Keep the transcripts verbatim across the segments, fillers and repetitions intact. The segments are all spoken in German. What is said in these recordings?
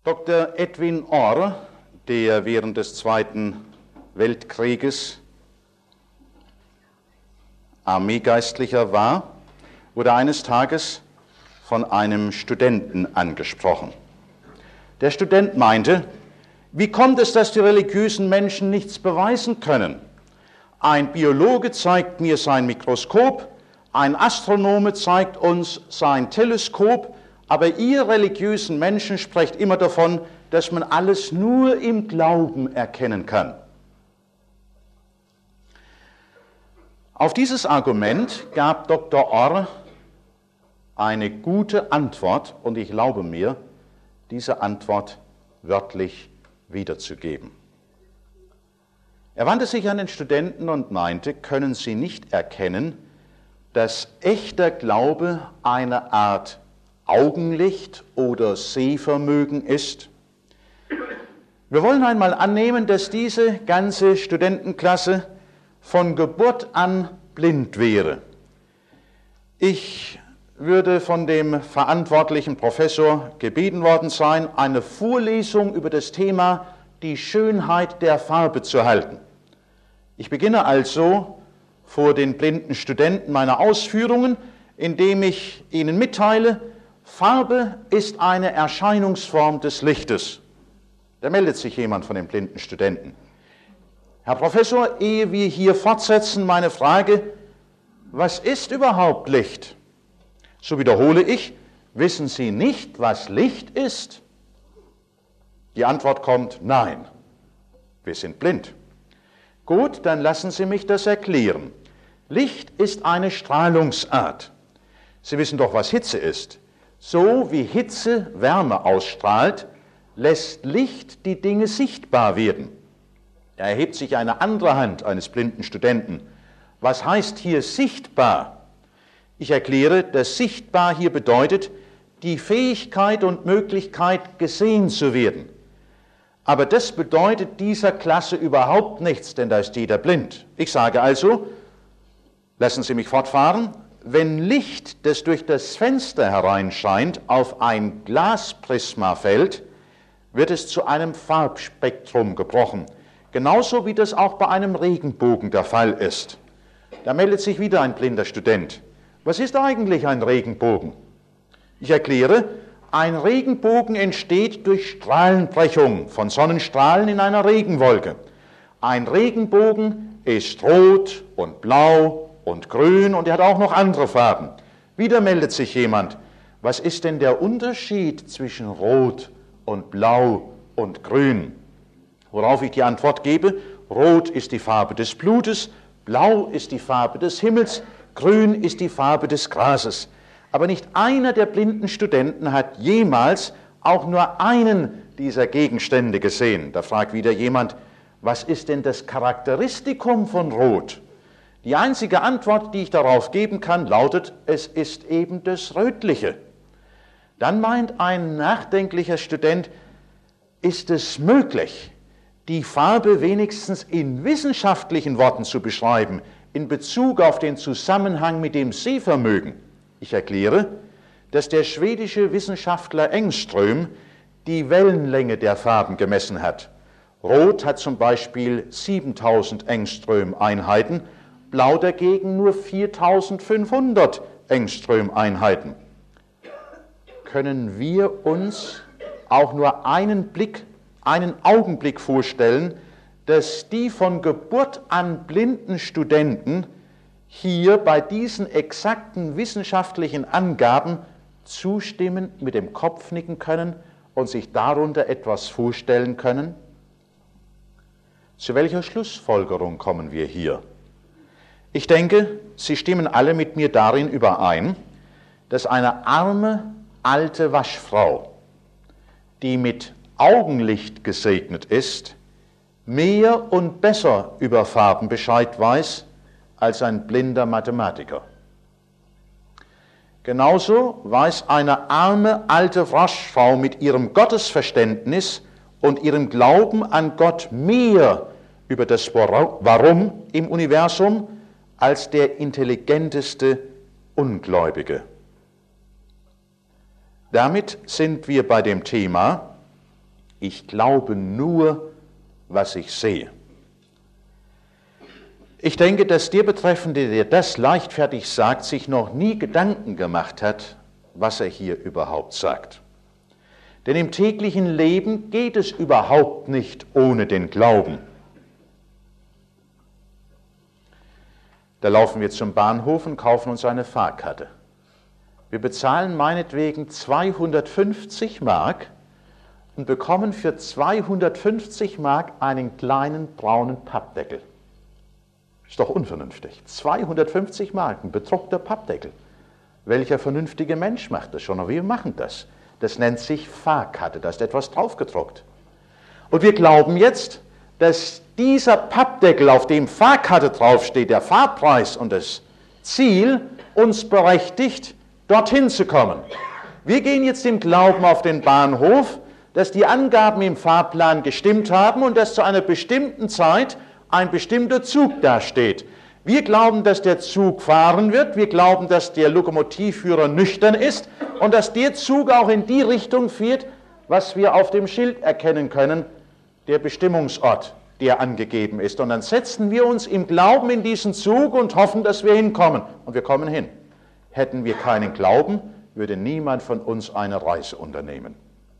Doktor Edwin Orr, der während des Zweiten Weltkrieges Armeegeistlicher war, wurde eines Tages von einem Studenten angesprochen. Der Student meinte, wie kommt es, dass die religiösen Menschen nichts beweisen können? Ein Biologe zeigt mir sein Mikroskop, ein Astronome zeigt uns sein Teleskop, aber ihr religiösen Menschen sprecht immer davon, dass man alles nur im Glauben erkennen kann. Auf dieses Argument gab Doktor Orr eine gute Antwort, und ich erlaube mir, diese Antwort wörtlich wiederzugeben. Er wandte sich an den Studenten und meinte, können Sie nicht erkennen, dass echter Glaube eine Art Augenlicht oder Sehvermögen ist? Wir wollen einmal annehmen, dass diese ganze Studentenklasse von Geburt an blind wäre. Ich würde von dem verantwortlichen Professor gebeten worden sein, eine Vorlesung über das Thema die Schönheit der Farbe zu halten. Ich beginne also vor den blinden Studenten meine Ausführungen, indem ich ihnen mitteile, Farbe ist eine Erscheinungsform des Lichtes. Da meldet sich jemand von den blinden Studenten. Herr Professor, ehe wir hier fortsetzen, meine Frage, was ist überhaupt Licht? So wiederhole ich, wissen Sie nicht, was Licht ist? Die Antwort kommt, nein, wir sind blind. Gut, dann lassen Sie mich das erklären. Licht ist eine Strahlungsart. Sie wissen doch, was Hitze ist. So wie Hitze Wärme ausstrahlt, lässt Licht die Dinge sichtbar werden. Da erhebt sich eine andere Hand eines blinden Studenten. Was heißt hier sichtbar? Ich erkläre, dass sichtbar hier bedeutet, die Fähigkeit und Möglichkeit, gesehen zu werden. Aber das bedeutet dieser Klasse überhaupt nichts, denn da ist jeder blind. Ich sage also, lassen Sie mich fortfahren, wenn Licht, das durch das Fenster hereinscheint, auf ein Glasprisma fällt, wird es zu einem Farbspektrum gebrochen. Genauso wie das auch bei einem Regenbogen der Fall ist. Da meldet sich wieder ein blinder Student. Was ist eigentlich ein Regenbogen? Ich erkläre, ein Regenbogen entsteht durch Strahlenbrechung von Sonnenstrahlen in einer Regenwolke. Ein Regenbogen ist rot und blau und grün und er hat auch noch andere Farben. Wieder meldet sich jemand. Was ist denn der Unterschied zwischen rot und blau und grün? Worauf ich die Antwort gebe, rot ist die Farbe des Blutes, blau ist die Farbe des Himmels, grün ist die Farbe des Grases. Aber nicht einer der blinden Studenten hat jemals auch nur einen dieser Gegenstände gesehen. Da fragt wieder jemand, was ist denn das Charakteristikum von Rot? Die einzige Antwort, die ich darauf geben kann, lautet, es ist eben das Rötliche. Dann meint ein nachdenklicher Student, ist es möglich, die Farbe wenigstens in wissenschaftlichen Worten zu beschreiben, in Bezug auf den Zusammenhang mit dem Sehvermögen? Ich erkläre, dass der schwedische Wissenschaftler Engström die Wellenlänge der Farben gemessen hat. Rot hat zum Beispiel siebentausend Engström-Einheiten, Blau dagegen nur viertausendfünfhundert Engström-Einheiten. Können wir uns auch nur einen Blick, einen Augenblick vorstellen, dass die von Geburt an blinden Studenten hier bei diesen exakten wissenschaftlichen Angaben zustimmend mit dem Kopf nicken können und sich darunter etwas vorstellen können? Zu welcher Schlussfolgerung kommen wir hier? Ich denke, Sie stimmen alle mit mir darin überein, dass eine arme, alte Waschfrau, die mit Augenlicht gesegnet ist, mehr und besser über Farben Bescheid weiß als ein blinder Mathematiker. Genauso weiß eine arme, alte Waschfrau mit ihrem Gottesverständnis und ihrem Glauben an Gott mehr über das Warum im Universum als der intelligenteste Ungläubige. Damit sind wir bei dem Thema, Ich glaube nur, was ich sehe. Ich denke, dass der Betreffende, der das leichtfertig sagt, sich noch nie Gedanken gemacht hat, was er hier überhaupt sagt. Denn im täglichen Leben geht es überhaupt nicht ohne den Glauben. Da laufen wir zum Bahnhof und kaufen uns eine Fahrkarte. Wir bezahlen meinetwegen zweihundertfünfzig Mark und bekommen für zweihundertfünfzig Mark einen kleinen braunen Pappdeckel. Ist doch unvernünftig. zweihundertfünfzig Mark, ein bedruckter Pappdeckel. Welcher vernünftige Mensch macht das schon? Aber wir machen das. Das nennt sich Fahrkarte, da ist etwas draufgedruckt. Und wir glauben jetzt, dass dieser Pappdeckel, auf dem Fahrkarte draufsteht, der Fahrpreis und das Ziel, uns berechtigt, dorthin zu kommen. Wir gehen jetzt im Glauben auf den Bahnhof, dass die Angaben im Fahrplan gestimmt haben und dass zu einer bestimmten Zeit ein bestimmter Zug dasteht. Wir glauben, dass der Zug fahren wird, wir glauben, dass der Lokomotivführer nüchtern ist und dass der Zug auch in die Richtung fährt, was wir auf dem Schild erkennen können, der Bestimmungsort, der angegeben ist. Und dann setzen wir uns im Glauben in diesen Zug und hoffen, dass wir hinkommen. Und wir kommen hin. Hätten wir keinen Glauben, würde niemand von uns eine Reise unternehmen.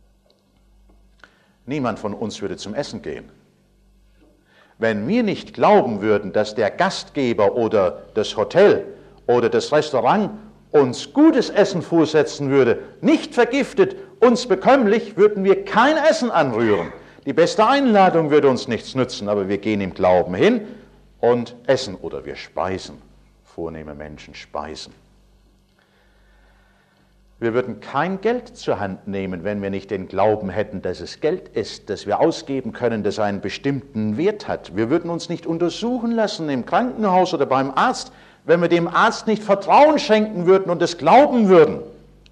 Niemand von uns würde zum Essen gehen. Wenn wir nicht glauben würden, dass der Gastgeber oder das Hotel oder das Restaurant uns gutes Essen vorsetzen würde, nicht vergiftet, uns bekömmlich, würden wir kein Essen anrühren. Die beste Einladung würde uns nichts nützen, aber wir gehen im Glauben hin und essen oder wir speisen. Vornehme Menschen speisen. Wir würden kein Geld zur Hand nehmen, wenn wir nicht den Glauben hätten, dass es Geld ist, das wir ausgeben können, das einen bestimmten Wert hat. Wir würden uns nicht untersuchen lassen im Krankenhaus oder beim Arzt, wenn wir dem Arzt nicht Vertrauen schenken würden und es glauben würden.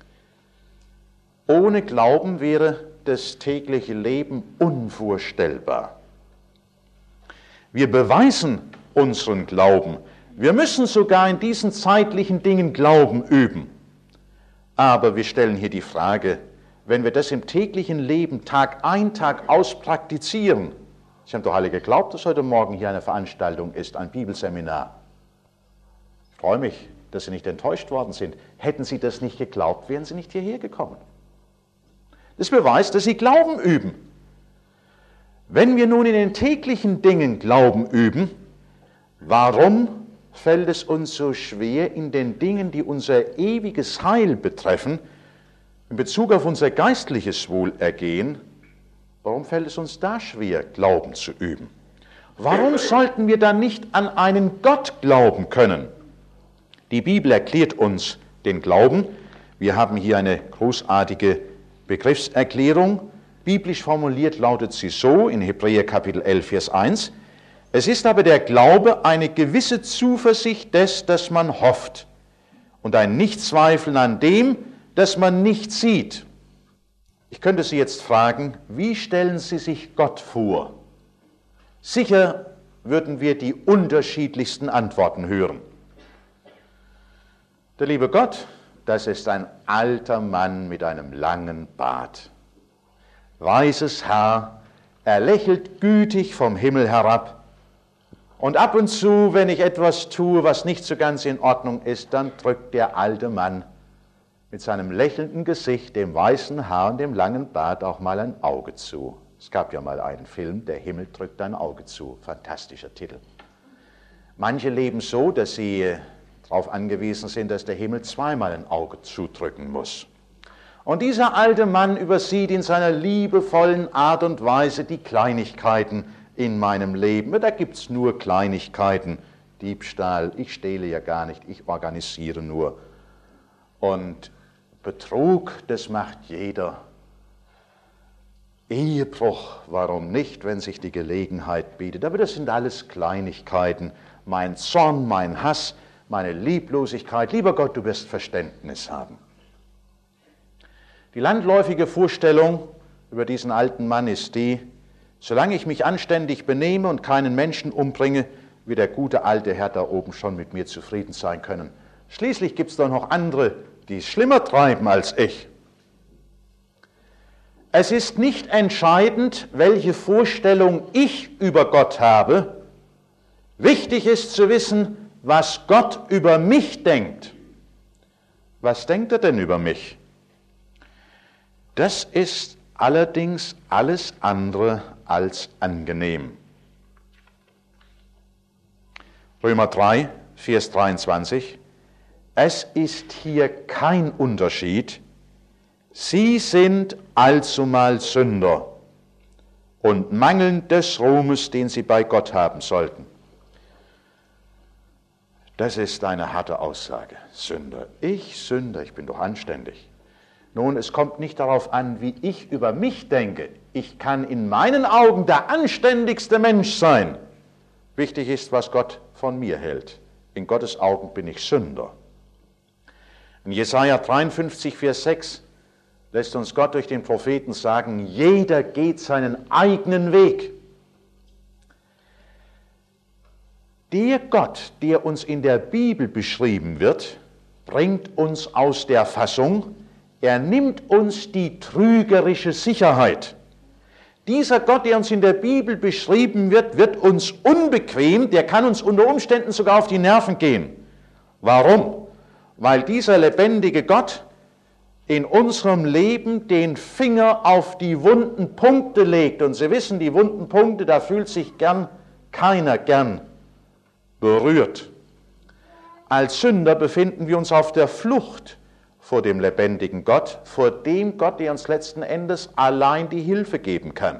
Ohne Glauben wäre das tägliche Leben unvorstellbar. Wir beweisen unseren Glauben. Wir müssen sogar in diesen zeitlichen Dingen Glauben üben. Aber wir stellen hier die Frage, wenn wir das im täglichen Leben Tag ein, Tag aus praktizieren, Sie haben doch alle geglaubt, dass heute Morgen hier eine Veranstaltung ist, ein Bibelseminar. Ich freue mich, dass Sie nicht enttäuscht worden sind. Hätten Sie das nicht geglaubt, wären Sie nicht hierher gekommen. Das beweist, dass Sie Glauben üben. Wenn wir nun in den täglichen Dingen Glauben üben, warum fällt es uns so schwer, in den Dingen, die unser ewiges Heil betreffen, in Bezug auf unser geistliches Wohlergehen, warum fällt es uns da schwer, Glauben zu üben? Warum sollten wir dann nicht an einen Gott glauben können? Die Bibel erklärt uns den Glauben. Wir haben hier eine großartige Begriffserklärung. Biblisch formuliert lautet sie so in Hebräer Kapitel elf, Vers eins. Es ist aber der Glaube eine gewisse Zuversicht des, dass man hofft, und ein Nichtzweifeln an dem, dass man nicht sieht. Ich könnte Sie jetzt fragen, wie stellen Sie sich Gott vor? Sicher würden wir die unterschiedlichsten Antworten hören. Der liebe Gott, das ist ein alter Mann mit einem langen Bart. Weißes Haar, er lächelt gütig vom Himmel herab. Und ab und zu, wenn ich etwas tue, was nicht so ganz in Ordnung ist, dann drückt der alte Mann mit seinem lächelnden Gesicht, dem weißen Haar und dem langen Bart auch mal ein Auge zu. Es gab ja mal einen Film, Der Himmel drückt ein Auge zu. Fantastischer Titel. Manche leben so, dass sie darauf angewiesen sind, dass der Himmel zweimal ein Auge zudrücken muss. Und dieser alte Mann übersieht in seiner liebevollen Art und Weise die Kleinigkeiten in meinem Leben. Da gibt es nur Kleinigkeiten. Diebstahl, ich stehle ja gar nicht, ich organisiere nur. Und Betrug, das macht jeder. Ehebruch, warum nicht, wenn sich die Gelegenheit bietet. Aber das sind alles Kleinigkeiten. Mein Zorn, mein Hass, meine Lieblosigkeit. Lieber Gott, du wirst Verständnis haben. Die landläufige Vorstellung über diesen alten Mann ist die, solange ich mich anständig benehme und keinen Menschen umbringe, wird der gute alte Herr da oben schon mit mir zufrieden sein können. Schließlich gibt es doch noch andere, die es schlimmer treiben als ich. Es ist nicht entscheidend, welche Vorstellung ich über Gott habe. Wichtig ist zu wissen, was Gott über mich denkt. Was denkt er denn über mich? Das ist allerdings alles andere als angenehm. Römer drei, Vers dreiundzwanzig. Es ist hier kein Unterschied. Sie sind allzumal Sünder und mangeln des Ruhmes, den sie bei Gott haben sollten. Das ist eine harte Aussage. Sünder. Ich Sünder, ich bin doch anständig. Nun, es kommt nicht darauf an, wie ich über mich denke. Ich kann in meinen Augen der anständigste Mensch sein. Wichtig ist, was Gott von mir hält. In Gottes Augen bin ich Sünder. In Jesaja dreiundfünfzig, Vers sechs lässt uns Gott durch den Propheten sagen, jeder geht seinen eigenen Weg. Der Gott, der uns in der Bibel beschrieben wird, bringt uns aus der Fassung, er nimmt uns die trügerische Sicherheit. Dieser Gott, der uns in der Bibel beschrieben wird, wird uns unbequem, der kann uns unter Umständen sogar auf die Nerven gehen. Warum? Weil dieser lebendige Gott in unserem Leben den Finger auf die wunden Punkte legt. Und Sie wissen, die wunden Punkte, da fühlt sich gern keiner gern berührt. Als Sünder befinden wir uns auf der Flucht vor dem lebendigen Gott, vor dem Gott, der uns letzten Endes allein die Hilfe geben kann.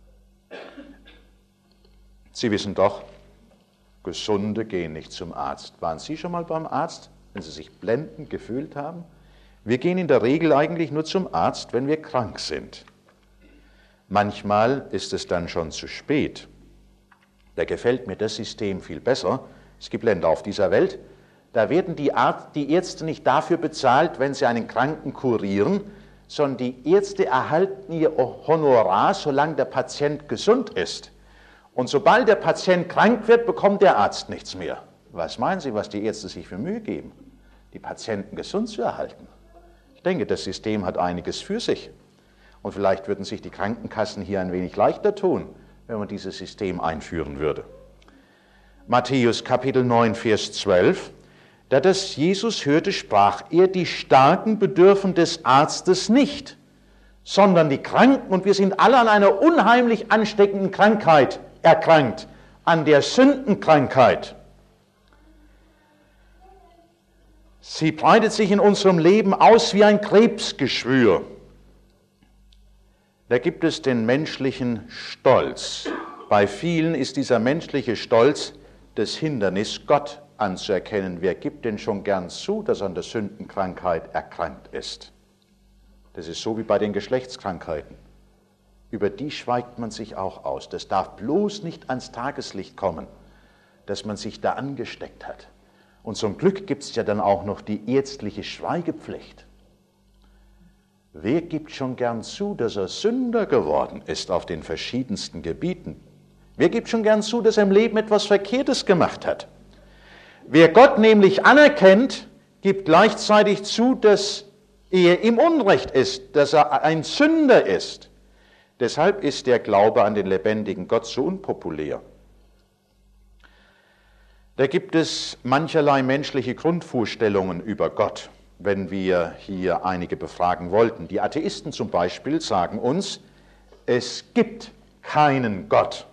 Sie wissen doch, Gesunde gehen nicht zum Arzt. Waren Sie schon mal beim Arzt, wenn Sie sich blendend gefühlt haben? Wir gehen in der Regel eigentlich nur zum Arzt, wenn wir krank sind. Manchmal ist es dann schon zu spät. Da gefällt mir das System viel besser. Es gibt Länder auf dieser Welt, da werden die, Arzt, die Ärzte nicht dafür bezahlt, wenn sie einen Kranken kurieren, sondern die Ärzte erhalten ihr Honorar, solange der Patient gesund ist. Und sobald der Patient krank wird, bekommt der Arzt nichts mehr. Was meinen Sie, was die Ärzte sich für Mühe geben, die Patienten gesund zu erhalten? Ich denke, das System hat einiges für sich. Und vielleicht würden sich die Krankenkassen hier ein wenig leichter tun, wenn man dieses System einführen würde. Matthäus Kapitel neun, Vers zwölf. Da das Jesus hörte, sprach er, die Starken bedürfen des Arztes nicht, sondern die Kranken, und wir sind alle an einer unheimlich ansteckenden Krankheit erkrankt, an der Sündenkrankheit. Sie breitet sich in unserem Leben aus wie ein Krebsgeschwür. Da gibt es den menschlichen Stolz. Bei vielen ist dieser menschliche Stolz das Hindernis, Gott anzuerkennen. Wer gibt denn schon gern zu, dass er an der Sündenkrankheit erkrankt ist? Das ist so wie bei den Geschlechtskrankheiten. Über die schweigt man sich auch aus. Das darf bloß nicht ans Tageslicht kommen, dass man sich da angesteckt hat. Und zum Glück gibt es ja dann auch noch die ärztliche Schweigepflicht. Wer gibt schon gern zu, dass er Sünder geworden ist auf den verschiedensten Gebieten? Wer gibt schon gern zu, dass er im Leben etwas Verkehrtes gemacht hat? Wer Gott nämlich anerkennt, gibt gleichzeitig zu, dass er im Unrecht ist, dass er ein Sünder ist. Deshalb ist der Glaube an den lebendigen Gott so unpopulär. Da gibt es mancherlei menschliche Grundvorstellungen über Gott, wenn wir hier einige befragen wollten. Die Atheisten zum Beispiel sagen uns, es gibt keinen Gott.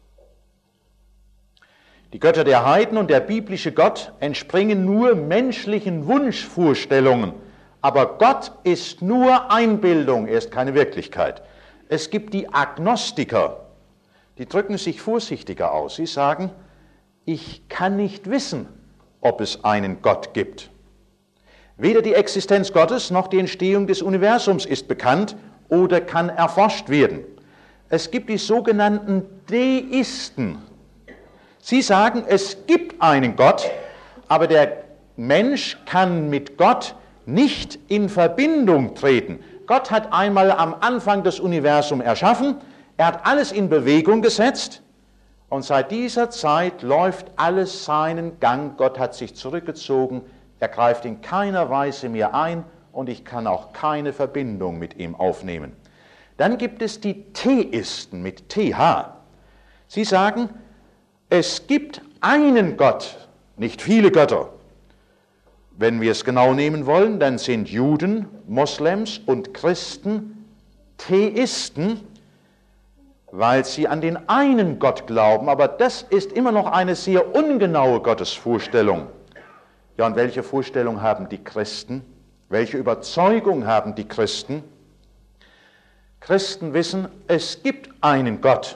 Die Götter der Heiden und der biblische Gott entspringen nur menschlichen Wunschvorstellungen. Aber Gott ist nur Einbildung, er ist keine Wirklichkeit. Es gibt die Agnostiker, die drücken sich vorsichtiger aus. Sie sagen, ich kann nicht wissen, ob es einen Gott gibt. Weder die Existenz Gottes noch die Entstehung des Universums ist bekannt oder kann erforscht werden. Es gibt die sogenannten Deisten. Sie sagen, es gibt einen Gott, aber der Mensch kann mit Gott nicht in Verbindung treten. Gott hat einmal am Anfang das Universum erschaffen, er hat alles in Bewegung gesetzt und seit dieser Zeit läuft alles seinen Gang. Gott hat sich zurückgezogen, er greift in keiner Weise mehr ein und ich kann auch keine Verbindung mit ihm aufnehmen. Dann gibt es die Theisten mit T H. Sie sagen, es gibt einen Gott, nicht viele Götter. Wenn wir es genau nehmen wollen, dann sind Juden, Moslems und Christen Theisten, weil sie an den einen Gott glauben, aber das ist immer noch eine sehr ungenaue Gottesvorstellung. Ja, und welche Vorstellung haben die Christen? Welche Überzeugung haben die Christen? Christen wissen, es gibt einen Gott.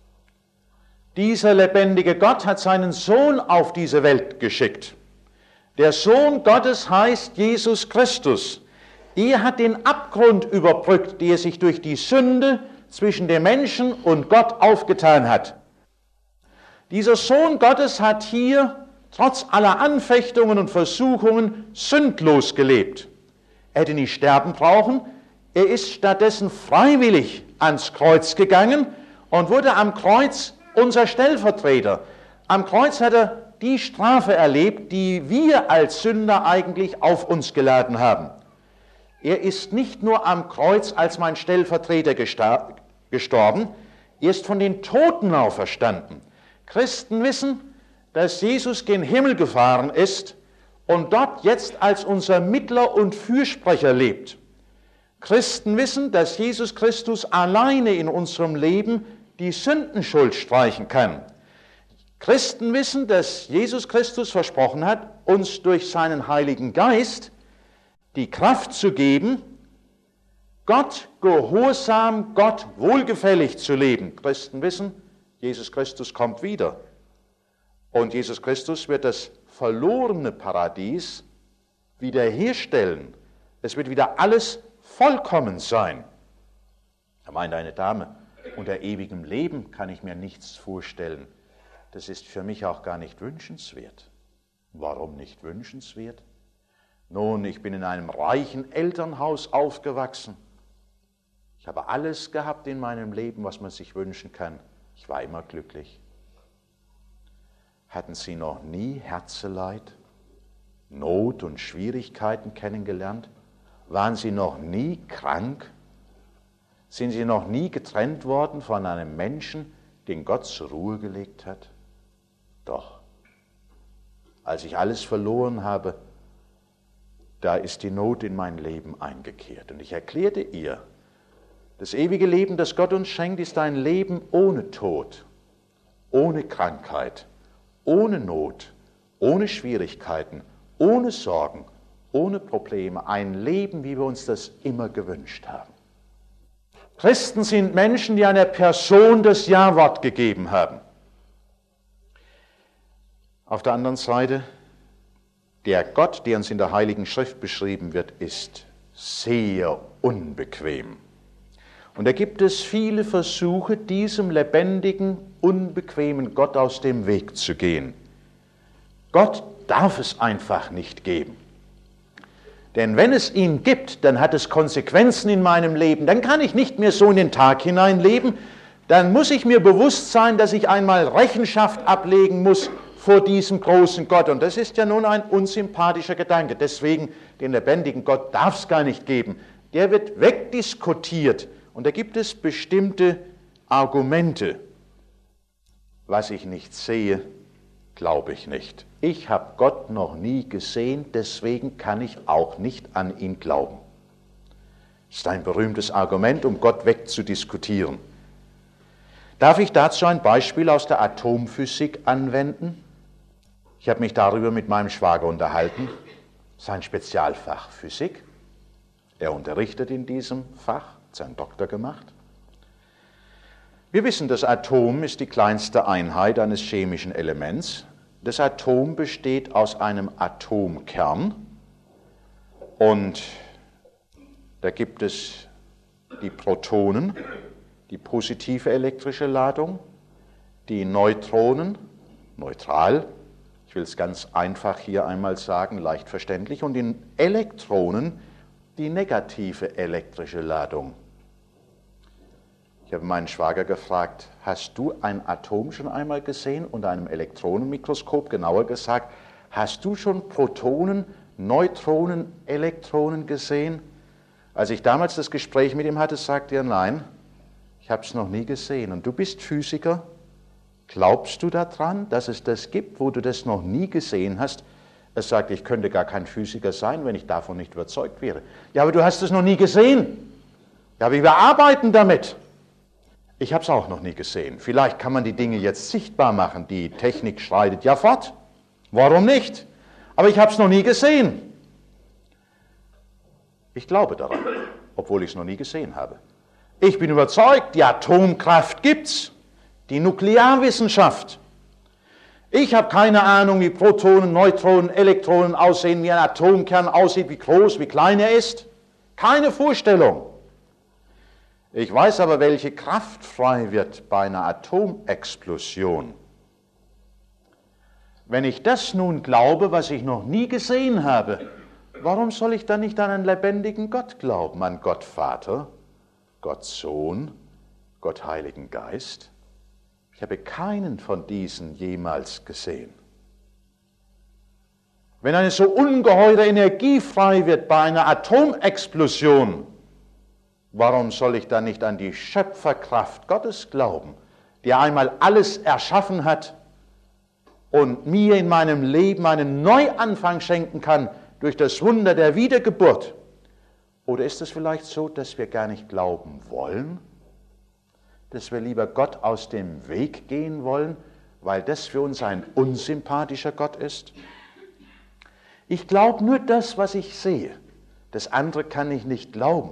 Dieser lebendige Gott hat seinen Sohn auf diese Welt geschickt. Der Sohn Gottes heißt Jesus Christus. Er hat den Abgrund überbrückt, der sich durch die Sünde zwischen dem Menschen und Gott aufgetan hat. Dieser Sohn Gottes hat hier trotz aller Anfechtungen und Versuchungen sündlos gelebt. Er hätte nicht sterben brauchen, er ist stattdessen freiwillig ans Kreuz gegangen und wurde am Kreuz unser Stellvertreter. Am Kreuz hat er die Strafe erlebt, die wir als Sünder eigentlich auf uns geladen haben. Er ist nicht nur am Kreuz als mein Stellvertreter gestorben, er ist von den Toten auferstanden. Christen wissen, dass Jesus gen Himmel gefahren ist und dort jetzt als unser Mittler und Fürsprecher lebt. Christen wissen, dass Jesus Christus alleine in unserem Leben die Sündenschuld streichen kann. Christen wissen, dass Jesus Christus versprochen hat, uns durch seinen Heiligen Geist die Kraft zu geben, Gott gehorsam, Gott wohlgefällig zu leben. Christen wissen, Jesus Christus kommt wieder. Und Jesus Christus wird das verlorene Paradies wiederherstellen. Es wird wieder alles vollkommen sein. Da meint eine Dame, unter ewigem Leben kann ich mir nichts vorstellen. Das ist für mich auch gar nicht wünschenswert. Warum nicht wünschenswert? Nun, ich bin in einem reichen Elternhaus aufgewachsen. Ich habe alles gehabt in meinem Leben, was man sich wünschen kann. Ich war immer glücklich. Hatten Sie noch nie Herzeleid, Not und Schwierigkeiten kennengelernt? Waren Sie noch nie krank? Sind Sie noch nie getrennt worden von einem Menschen, den Gott zur Ruhe gelegt hat? Doch. Als ich alles verloren habe, da ist die Not in mein Leben eingekehrt. Und ich erklärte ihr, das ewige Leben, das Gott uns schenkt, ist ein Leben ohne Tod, ohne Krankheit, ohne Not, ohne Schwierigkeiten, ohne Sorgen, ohne Probleme. Ein Leben, wie wir uns das immer gewünscht haben. Christen sind Menschen, die einer Person das Ja-Wort gegeben haben. Auf der anderen Seite, der Gott, der uns in der Heiligen Schrift beschrieben wird, ist sehr unbequem. Und da gibt es viele Versuche, diesem lebendigen, unbequemen Gott aus dem Weg zu gehen. Gott darf es einfach nicht geben. Denn wenn es ihn gibt, dann hat es Konsequenzen in meinem Leben. Dann kann ich nicht mehr so in den Tag hinein leben. Dann muss ich mir bewusst sein, dass ich einmal Rechenschaft ablegen muss vor diesem großen Gott. Und das ist ja nun ein unsympathischer Gedanke. Deswegen, den lebendigen Gott darf es gar nicht geben. Der wird wegdiskutiert. Und da gibt es bestimmte Argumente. Was ich nicht sehe, glaube ich nicht. Ich habe Gott noch nie gesehen, deswegen kann ich auch nicht an ihn glauben. Das ist ein berühmtes Argument, um Gott wegzudiskutieren. Darf ich dazu ein Beispiel aus der Atomphysik anwenden? Ich habe mich darüber mit meinem Schwager unterhalten. Sein Spezialfach Physik. Er unterrichtet in diesem Fach, hat seinen Doktor gemacht. Wir wissen, das Atom ist die kleinste Einheit eines chemischen Elements. Das Atom besteht aus einem Atomkern und da gibt es die Protonen, die positive elektrische Ladung, die Neutronen, neutral, ich will es ganz einfach hier einmal sagen, leicht verständlich, und die Elektronen, die negative elektrische Ladung. Ich habe meinen Schwager gefragt, hast du ein Atom schon einmal gesehen unter einem Elektronenmikroskop? Genauer gesagt, hast du schon Protonen, Neutronen, Elektronen gesehen? Als ich damals das Gespräch mit ihm hatte, sagte er, nein, ich habe es noch nie gesehen. Und du bist Physiker, glaubst du daran, dass es das gibt, wo du das noch nie gesehen hast? Er sagte, ich könnte gar kein Physiker sein, wenn ich davon nicht überzeugt wäre. Ja, aber du hast es noch nie gesehen. Ja, aber wir arbeiten damit. Ich habe es auch noch nie gesehen. Vielleicht kann man die Dinge jetzt sichtbar machen. Die Technik schreitet ja fort. Warum nicht? Aber ich habe es noch nie gesehen. Ich glaube daran, obwohl ich es noch nie gesehen habe. Ich bin überzeugt, die Atomkraft gibt's, die Nuklearwissenschaft. Ich habe keine Ahnung, wie Protonen, Neutronen, Elektronen aussehen, wie ein Atomkern aussieht, wie groß, wie klein er ist. Keine Vorstellung. Ich weiß aber, welche Kraft frei wird bei einer Atomexplosion. Wenn ich das nun glaube, was ich noch nie gesehen habe, warum soll ich dann nicht an einen lebendigen Gott glauben, an Gott Vater, Gott Sohn, Gott Heiligen Geist? Ich habe keinen von diesen jemals gesehen. Wenn eine so ungeheure Energie frei wird bei einer Atomexplosion, warum soll ich dann nicht an die Schöpferkraft Gottes glauben, die einmal alles erschaffen hat und mir in meinem Leben einen Neuanfang schenken kann durch das Wunder der Wiedergeburt? Oder ist es vielleicht so, dass wir gar nicht glauben wollen? Dass wir lieber Gott aus dem Weg gehen wollen, weil das für uns ein unsympathischer Gott ist? Ich glaube nur das, was ich sehe. Das andere kann ich nicht glauben.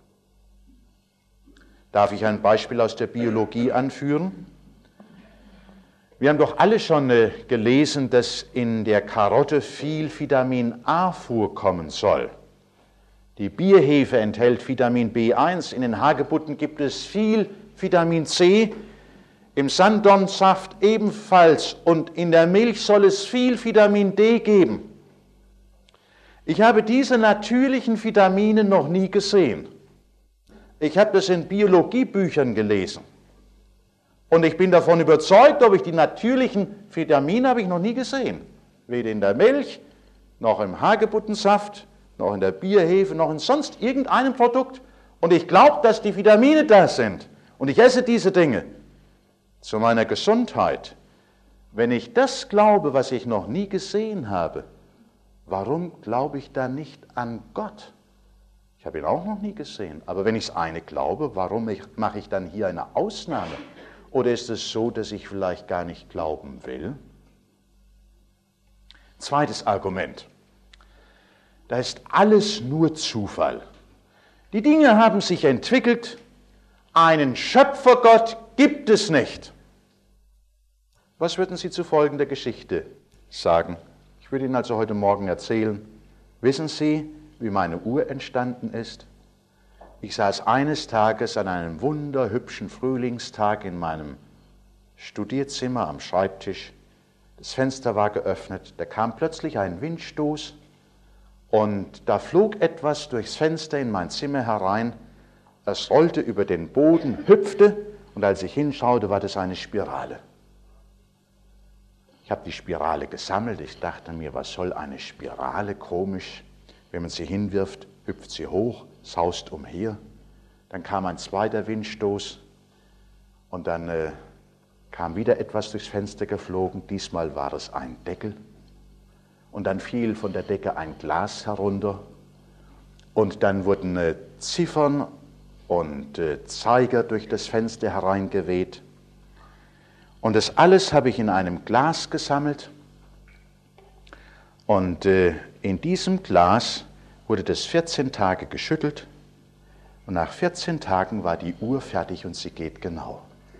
Darf ich ein Beispiel aus der Biologie anführen? Wir haben doch alle schon äh, gelesen, dass in der Karotte viel Vitamin A vorkommen soll. Die Bierhefe enthält Vitamin B eins, in den Hagebutten gibt es viel Vitamin C, im Sanddornsaft ebenfalls und in der Milch soll es viel Vitamin D geben. Ich habe diese natürlichen Vitamine noch nie gesehen. Ich habe das in Biologiebüchern gelesen. Und ich bin davon überzeugt, ob ich die natürlichen Vitamine habe ich noch nie gesehen. Weder in der Milch, noch im Hagebuttensaft, noch in der Bierhefe, noch in sonst irgendeinem Produkt. Und ich glaube, dass die Vitamine da sind. Und ich esse diese Dinge zu meiner Gesundheit. Wenn ich das glaube, was ich noch nie gesehen habe, warum glaube ich dann nicht an Gott? Ich habe ihn auch noch nie gesehen. Aber wenn ich das eine glaube, warum mache ich dann hier eine Ausnahme? Oder ist es so, dass ich vielleicht gar nicht glauben will? Zweites Argument. Da ist alles nur Zufall. Die Dinge haben sich entwickelt. Einen Schöpfergott gibt es nicht. Was würden Sie zu folgender Geschichte sagen? Ich würde Ihnen also heute Morgen erzählen. Wissen Sie, wie meine Uhr entstanden ist? Ich saß eines Tages an einem wunderhübschen Frühlingstag in meinem Studierzimmer am Schreibtisch. Das Fenster war geöffnet, da kam plötzlich ein Windstoß und da flog etwas durchs Fenster in mein Zimmer herein. Es rollte über den Boden, hüpfte und als ich hinschaute, war das eine Spirale. Ich habe die Spirale gesammelt, ich dachte mir, was soll eine Spirale, komisch. Wenn man sie hinwirft, hüpft sie hoch, saust umher. Dann kam ein zweiter Windstoß und dann äh, kam wieder etwas durchs Fenster geflogen. Diesmal war es ein Deckel. Und dann fiel von der Decke ein Glas herunter. Und dann wurden äh, Ziffern und äh, Zeiger durch das Fenster hereingeweht. Und das alles habe ich in einem Glas gesammelt. Und äh, in diesem Glas wurde das vierzehn Tage geschüttelt und nach vierzehn Tagen war die Uhr fertig und sie geht genau.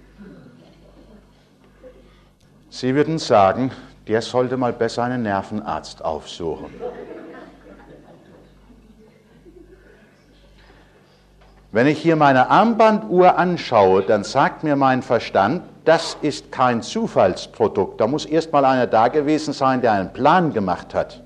Sie würden sagen, der sollte mal besser einen Nervenarzt aufsuchen. Wenn ich hier meine Armbanduhr anschaue, dann sagt mir mein Verstand, das ist kein Zufallsprodukt. Da muss erst mal einer da gewesen sein, der einen Plan gemacht hat.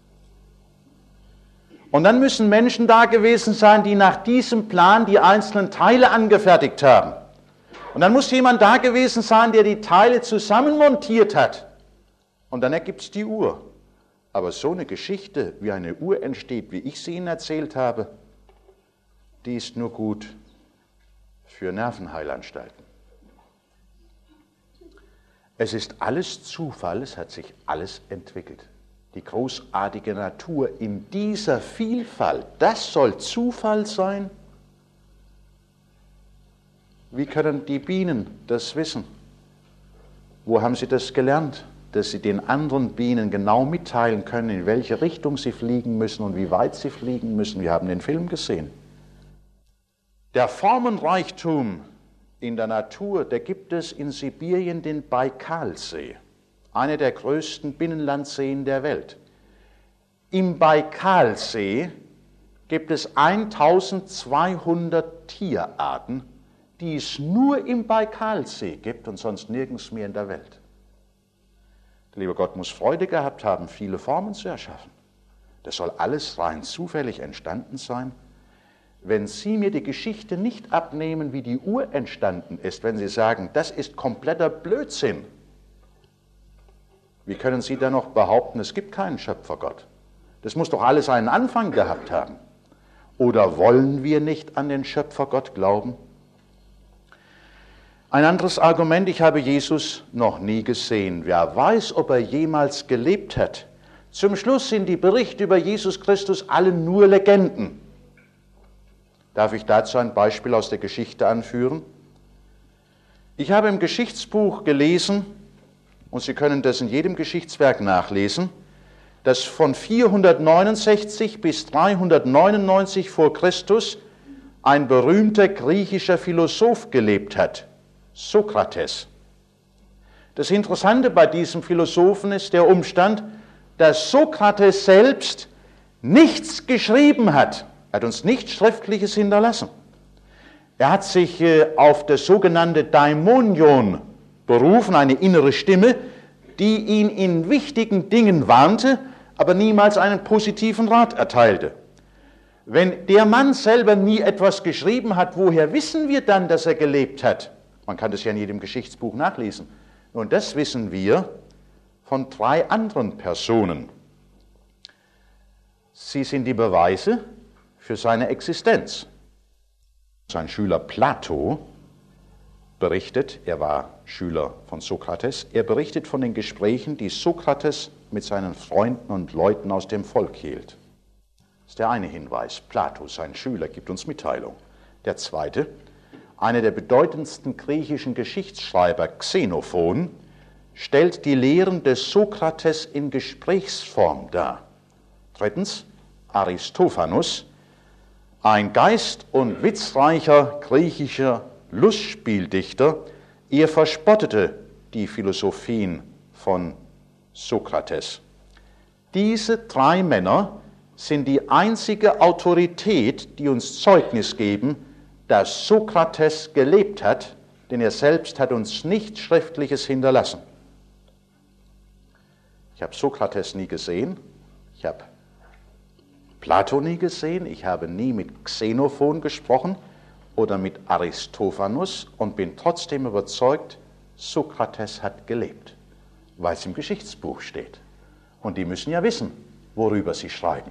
Und dann müssen Menschen da gewesen sein, die nach diesem Plan die einzelnen Teile angefertigt haben. Und dann muss jemand da gewesen sein, der die Teile zusammenmontiert hat. Und dann ergibt es die Uhr. Aber so eine Geschichte, wie eine Uhr entsteht, wie ich sie Ihnen erzählt habe, die ist nur gut für Nervenheilanstalten. Es ist alles Zufall, es hat sich alles entwickelt. Die großartige Natur in dieser Vielfalt, das soll Zufall sein? Wie können die Bienen das wissen? Wo haben sie das gelernt, dass sie den anderen Bienen genau mitteilen können, in welche Richtung sie fliegen müssen und wie weit sie fliegen müssen? Wir haben den Film gesehen. Der Formenreichtum in der Natur, da gibt es in Sibirien den Baikalsee, einer der größten Binnenlandseen der Welt. Im Baikalsee gibt es eintausendzweihundert Tierarten, die es nur im Baikalsee gibt und sonst nirgends mehr in der Welt. Der liebe Gott muss Freude gehabt haben, viele Formen zu erschaffen. Das soll alles rein zufällig entstanden sein. Wenn Sie mir die Geschichte nicht abnehmen, wie die Uhr entstanden ist, wenn Sie sagen, das ist kompletter Blödsinn, wie können Sie dann noch behaupten, es gibt keinen Schöpfergott? Das muss doch alles einen Anfang gehabt haben. Oder wollen wir nicht an den Schöpfergott glauben? Ein anderes Argument, ich habe Jesus noch nie gesehen. Wer weiß, ob er jemals gelebt hat. Zum Schluss sind die Berichte über Jesus Christus alle nur Legenden. Darf ich dazu ein Beispiel aus der Geschichte anführen? Ich habe im Geschichtsbuch gelesen, und Sie können das in jedem Geschichtswerk nachlesen, dass von vierhundertneunundsechzig bis dreihundertneunundneunzig vor Christus ein berühmter griechischer Philosoph gelebt hat, Sokrates. Das Interessante bei diesem Philosophen ist der Umstand, dass Sokrates selbst nichts geschrieben hat. Er hat uns nichts Schriftliches hinterlassen. Er hat sich äh, auf das sogenannte Daimonion berufen, eine innere Stimme, die ihn in wichtigen Dingen warnte, aber niemals einen positiven Rat erteilte. Wenn der Mann selber nie etwas geschrieben hat, woher wissen wir dann, dass er gelebt hat? Man kann das ja in jedem Geschichtsbuch nachlesen. Und das wissen wir von drei anderen Personen. Sie sind die Beweise für seine Existenz. Sein Schüler Plato berichtet, er war Schüler von Sokrates, er berichtet von den Gesprächen, die Sokrates mit seinen Freunden und Leuten aus dem Volk hielt. Das ist der eine Hinweis. Plato, sein Schüler, gibt uns Mitteilung. Der zweite, einer der bedeutendsten griechischen Geschichtsschreiber, Xenophon, stellt die Lehren des Sokrates in Gesprächsform dar. Drittens, Aristophanes, ein geist- und witzreicher griechischer Lustspieldichter, er verspottete die Philosophien von Sokrates. Diese drei Männer sind die einzige Autorität, die uns Zeugnis geben, dass Sokrates gelebt hat, denn er selbst hat uns nichts Schriftliches hinterlassen. Ich habe Sokrates nie gesehen, ich habe Plato nie gesehen, ich habe nie mit Xenophon gesprochen oder mit Aristophanes und bin trotzdem überzeugt, Sokrates hat gelebt, weil es im Geschichtsbuch steht. Und die müssen ja wissen, worüber sie schreiben.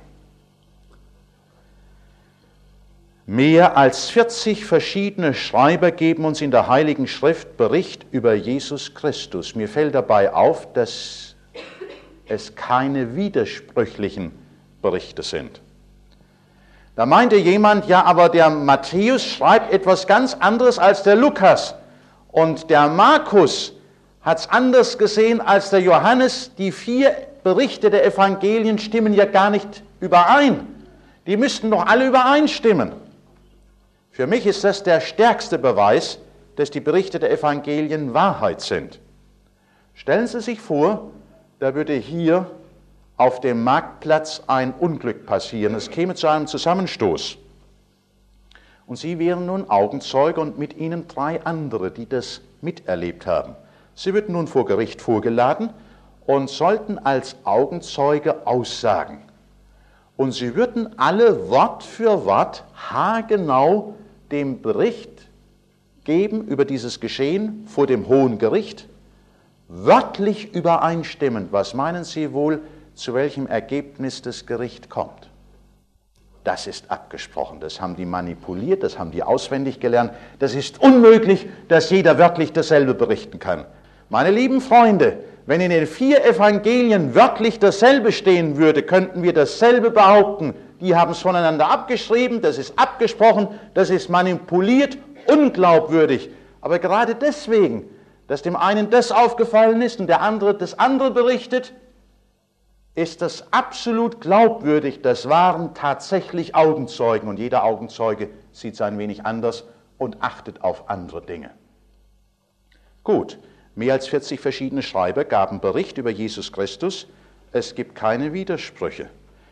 Mehr als vierzig verschiedene Schreiber geben uns in der Heiligen Schrift Bericht über Jesus Christus. Mir fällt dabei auf, dass es keine widersprüchlichen Berichte sind. Da meinte jemand, ja, aber der Matthäus schreibt etwas ganz anderes als der Lukas. Und der Markus hat es anders gesehen als der Johannes. Die vier Berichte der Evangelien stimmen ja gar nicht überein. Die müssten doch alle übereinstimmen. Für mich ist das der stärkste Beweis, dass die Berichte der Evangelien Wahrheit sind. Stellen Sie sich vor, da würde hier auf dem Marktplatz ein Unglück passieren. Es käme zu einem Zusammenstoß. Und Sie wären nun Augenzeuge und mit Ihnen drei andere, die das miterlebt haben. Sie würden nun vor Gericht vorgeladen und sollten als Augenzeuge aussagen. Und Sie würden alle Wort für Wort haargenau dem Bericht geben über dieses Geschehen vor dem Hohen Gericht, wörtlich übereinstimmend. Was meinen Sie wohl, zu welchem Ergebnis das Gericht kommt? das ist abgesprochen. Das haben die manipuliert, das haben die auswendig gelernt. Das ist unmöglich, dass jeder wirklich dasselbe berichten kann. Meine lieben Freunde, wenn in den vier Evangelien wörtlich dasselbe stehen würde, könnten wir dasselbe behaupten. Die haben es voneinander abgeschrieben, das ist abgesprochen, das ist manipuliert, unglaubwürdig. Aber gerade deswegen, dass dem einen das aufgefallen ist und der andere das andere berichtet, ist das absolut glaubwürdig. Das waren tatsächlich Augenzeugen und jeder Augenzeuge sieht es ein wenig anders und achtet auf andere Dinge. Gut, mehr als vierzig verschiedene Schreiber gaben Bericht über Jesus Christus. Es gibt keine Widersprüche.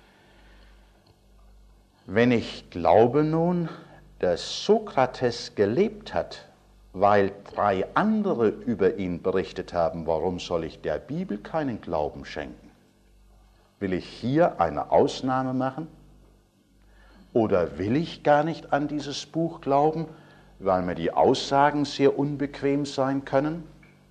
Wenn ich glaube nun, dass Sokrates gelebt hat, weil drei andere über ihn berichtet haben, warum soll ich der Bibel keinen Glauben schenken? Will ich hier eine Ausnahme machen? Oder will ich gar nicht an dieses Buch glauben, weil mir die Aussagen sehr unbequem sein können?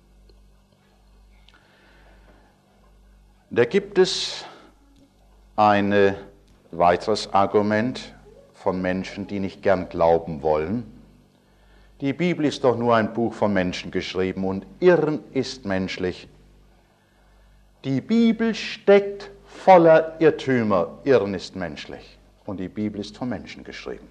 Da gibt es ein weiteres Argument von Menschen, die nicht gern glauben wollen. Die Bibel ist doch nur ein Buch von Menschen geschrieben und Irren ist menschlich. Die Bibel steckt voller Irrtümer. Irren ist menschlich und die Bibel ist von Menschen geschrieben.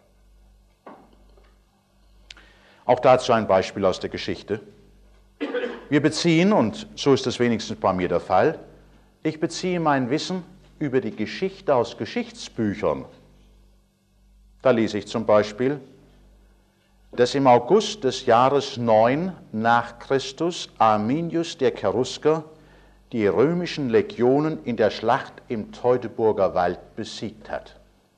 Auch dazu ein Beispiel aus der Geschichte. Wir beziehen, und so ist es wenigstens bei mir der Fall, ich beziehe mein Wissen über die Geschichte aus Geschichtsbüchern. Da lese ich zum Beispiel, dass im August des Jahres neun nach Christus Arminius der Cherusker die römischen Legionen in der Schlacht im Teutoburger Wald besiegt hat.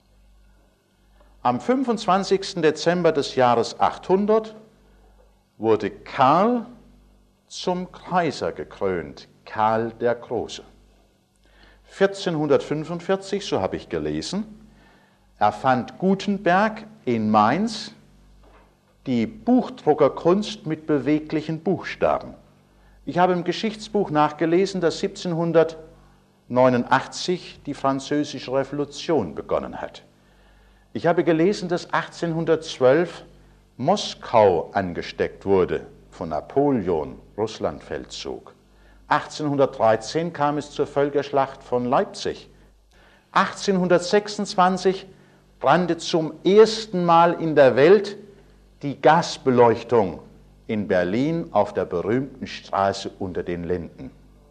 Am fünfundzwanzigsten Dezember des Jahres achthundert wurde Karl zum Kaiser gekrönt, Karl der Große. vierzehnhundertfünfundvierzig, so habe ich gelesen, erfand Gutenberg in Mainz die Buchdruckerkunst mit beweglichen Buchstaben. Ich habe im Geschichtsbuch nachgelesen, dass siebzehnhundertneunundachtzig die Französische Revolution begonnen hat. Ich habe gelesen, dass achtzehnhundertzwölf Moskau angesteckt wurde von Napoleon, Russlandfeldzug. achtzehnhundertdreizehn kam es zur Völkerschlacht von Leipzig. achtzehnhundertsechsundzwanzig brannte zum ersten Mal in der Welt die Gasbeleuchtung in Berlin auf der berühmten Straße unter den Linden.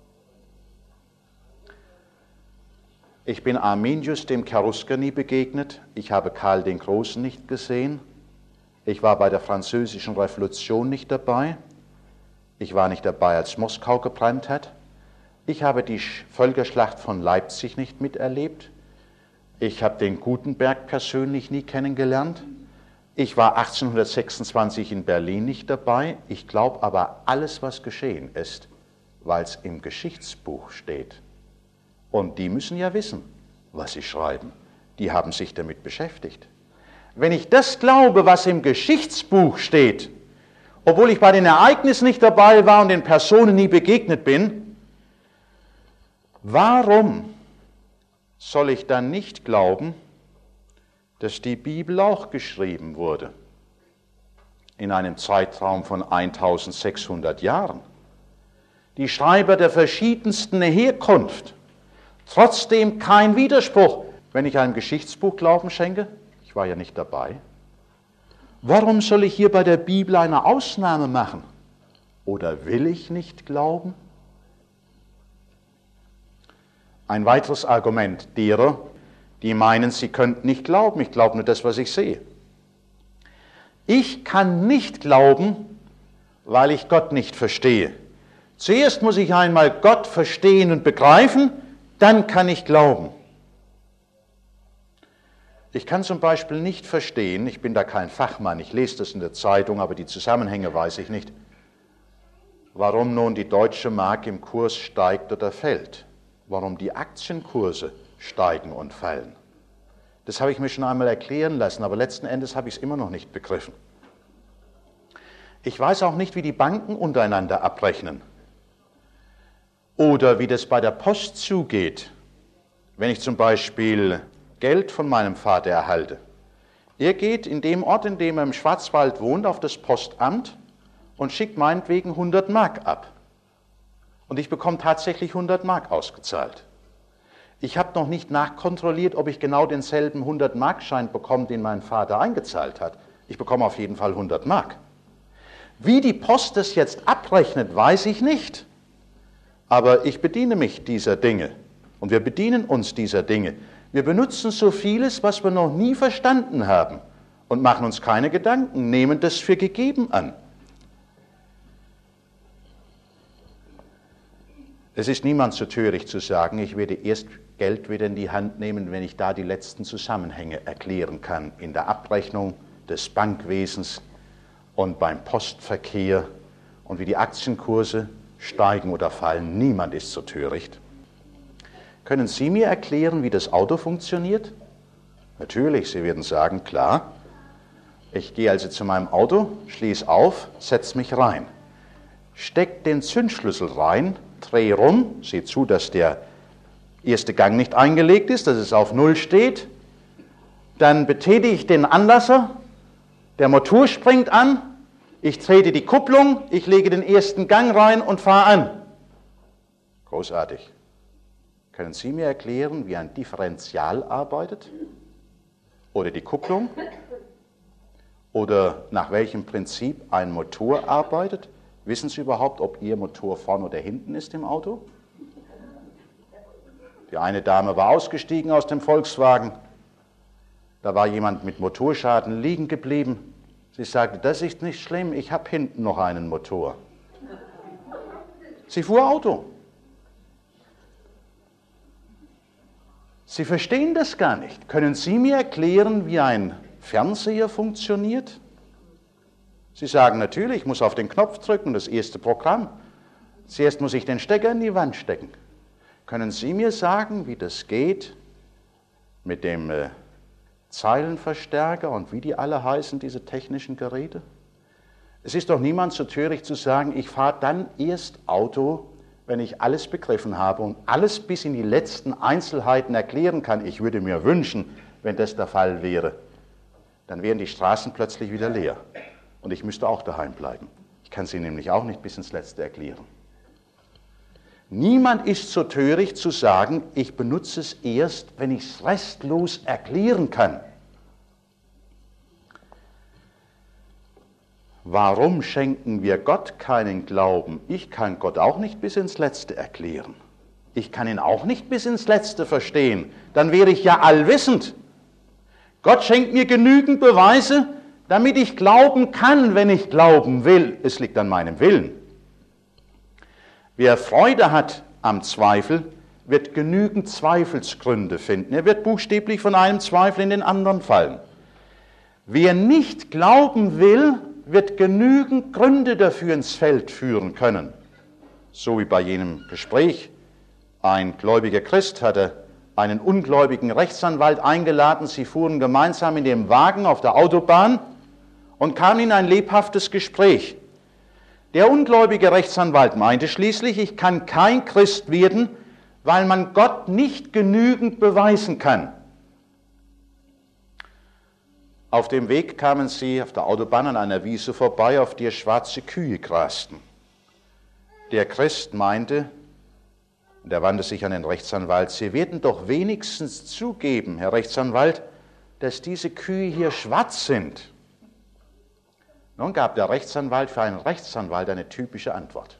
Ich bin Arminius dem Cherusker nie begegnet, ich habe Karl den Großen nicht gesehen, ich war bei der Französischen Revolution nicht dabei, ich war nicht dabei, als Moskau gebrannt hat, ich habe die Völkerschlacht von Leipzig nicht miterlebt, ich habe den Gutenberg persönlich nie kennengelernt, ich war achtzehnhundertsechsundzwanzig in Berlin nicht dabei, ich glaube aber alles, was geschehen ist, weil es im Geschichtsbuch steht. Und die müssen ja wissen, was sie schreiben. Die haben sich damit beschäftigt. Wenn ich das glaube, was im Geschichtsbuch steht, obwohl ich bei den Ereignissen nicht dabei war und den Personen nie begegnet bin, warum soll ich dann nicht glauben, dass die Bibel auch geschrieben wurde in einem Zeitraum von eintausendsechshundert Jahren? Die Schreiber der verschiedensten Herkunft, trotzdem kein Widerspruch, wenn ich einem Geschichtsbuch Glauben schenke. Ich war ja nicht dabei. Warum soll ich hier bei der Bibel eine Ausnahme machen? Oder will ich nicht glauben? Ein weiteres Argument derer, die meinen, sie könnten nicht glauben. Ich glaube nur das, was ich sehe. Ich kann nicht glauben, weil ich Gott nicht verstehe. Zuerst muss ich einmal Gott verstehen und begreifen, dann kann ich glauben. Ich kann zum Beispiel nicht verstehen, ich bin da kein Fachmann, ich lese das in der Zeitung, aber die Zusammenhänge weiß ich nicht, warum nun die deutsche Mark im Kurs steigt oder fällt, warum die Aktienkurse steigen und fallen. Das habe ich mir schon einmal erklären lassen, aber letzten Endes habe ich es immer noch nicht begriffen. Ich weiß auch nicht, wie die Banken untereinander abrechnen oder wie das bei der Post zugeht. Wenn ich zum Beispiel Geld von meinem Vater erhalte. Er geht in dem Ort, in dem er im Schwarzwald wohnt, auf das Postamt und schickt meinetwegen hundert Mark ab. Und ich bekomme tatsächlich hundert Mark ausgezahlt. Ich habe noch nicht nachkontrolliert, ob ich genau denselben hundert-Mark-Schein bekomme, den mein Vater eingezahlt hat. Ich bekomme auf jeden Fall hundert Mark. Wie die Post das jetzt abrechnet, weiß ich nicht. Aber ich bediene mich dieser Dinge. Und wir bedienen uns dieser Dinge. Wir benutzen so vieles, was wir noch nie verstanden haben. Und machen uns keine Gedanken, nehmen das für gegeben an. Es ist niemand so töricht zu sagen, ich werde erst Geld wieder in die Hand nehmen, wenn ich da die letzten Zusammenhänge erklären kann. In der Abrechnung des Bankwesens und beim Postverkehr und wie die Aktienkurse steigen oder fallen. Niemand ist so töricht. Können Sie mir erklären, wie das Auto funktioniert? Natürlich, Sie werden sagen, klar. Ich gehe also zu meinem Auto, schließe auf, setze mich rein, stecke den Zündschlüssel rein, drehe rum, sehe zu, dass der erste Gang nicht eingelegt ist, dass es auf Null steht. Dann betätige ich den Anlasser, der Motor springt an, ich trete die Kupplung, ich lege den ersten Gang rein und fahre an. Großartig. Können Sie mir erklären, wie ein Differential arbeitet? Oder die Kupplung? Oder nach welchem Prinzip ein Motor arbeitet? Wissen Sie überhaupt, ob Ihr Motor vorne oder hinten ist im Auto? Die eine Dame war ausgestiegen aus dem Volkswagen. Da war jemand mit Motorschaden liegen geblieben. Sie sagte, das ist nicht schlimm, ich habe hinten noch einen Motor. Sie fuhr Auto. Sie verstehen das gar nicht. Können Sie mir erklären, wie ein Fernseher funktioniert? Sie sagen natürlich, ich muss auf den Knopf drücken, das erste Programm. Zuerst muss ich den Stecker in die Wand stecken. Können Sie mir sagen, wie das geht mit dem äh, Zeilenverstärker und wie die alle heißen, diese technischen Geräte? Es ist doch niemand so töricht zu sagen, ich fahre dann erst Auto, wenn ich alles begriffen habe und alles bis in die letzten Einzelheiten erklären kann. Ich würde mir wünschen, wenn das der Fall wäre, dann wären die Straßen plötzlich wieder leer. Und ich müsste auch daheim bleiben. Ich kann sie nämlich auch nicht bis ins Letzte erklären. Niemand ist so töricht zu sagen, ich benutze es erst, wenn ich es restlos erklären kann. Warum schenken wir Gott keinen Glauben? Ich kann Gott auch nicht bis ins Letzte erklären. Ich kann ihn auch nicht bis ins Letzte verstehen. Dann wäre ich ja allwissend. Gott schenkt mir genügend Beweise, damit ich glauben kann, wenn ich glauben will. Es liegt an meinem Willen. Wer Freude hat am Zweifel, wird genügend Zweifelsgründe finden. Er wird buchstäblich von einem Zweifel in den anderen fallen. Wer nicht glauben will, wird genügend Gründe dafür ins Feld führen können. So wie bei jenem Gespräch. Ein gläubiger Christ hatte einen ungläubigen Rechtsanwalt eingeladen. Sie fuhren gemeinsam in dem Wagen auf der Autobahn und kamen in ein lebhaftes Gespräch. Der ungläubige Rechtsanwalt meinte schließlich, ich kann kein Christ werden, weil man Gott nicht genügend beweisen kann. Auf dem Weg kamen sie auf der Autobahn an einer Wiese vorbei, auf der schwarze Kühe grasten. Der Christ meinte, und er wandte sich an den Rechtsanwalt, Sie werden doch wenigstens zugeben, Herr Rechtsanwalt, dass diese Kühe hier schwarz sind. Nun gab der Rechtsanwalt für einen Rechtsanwalt eine typische Antwort.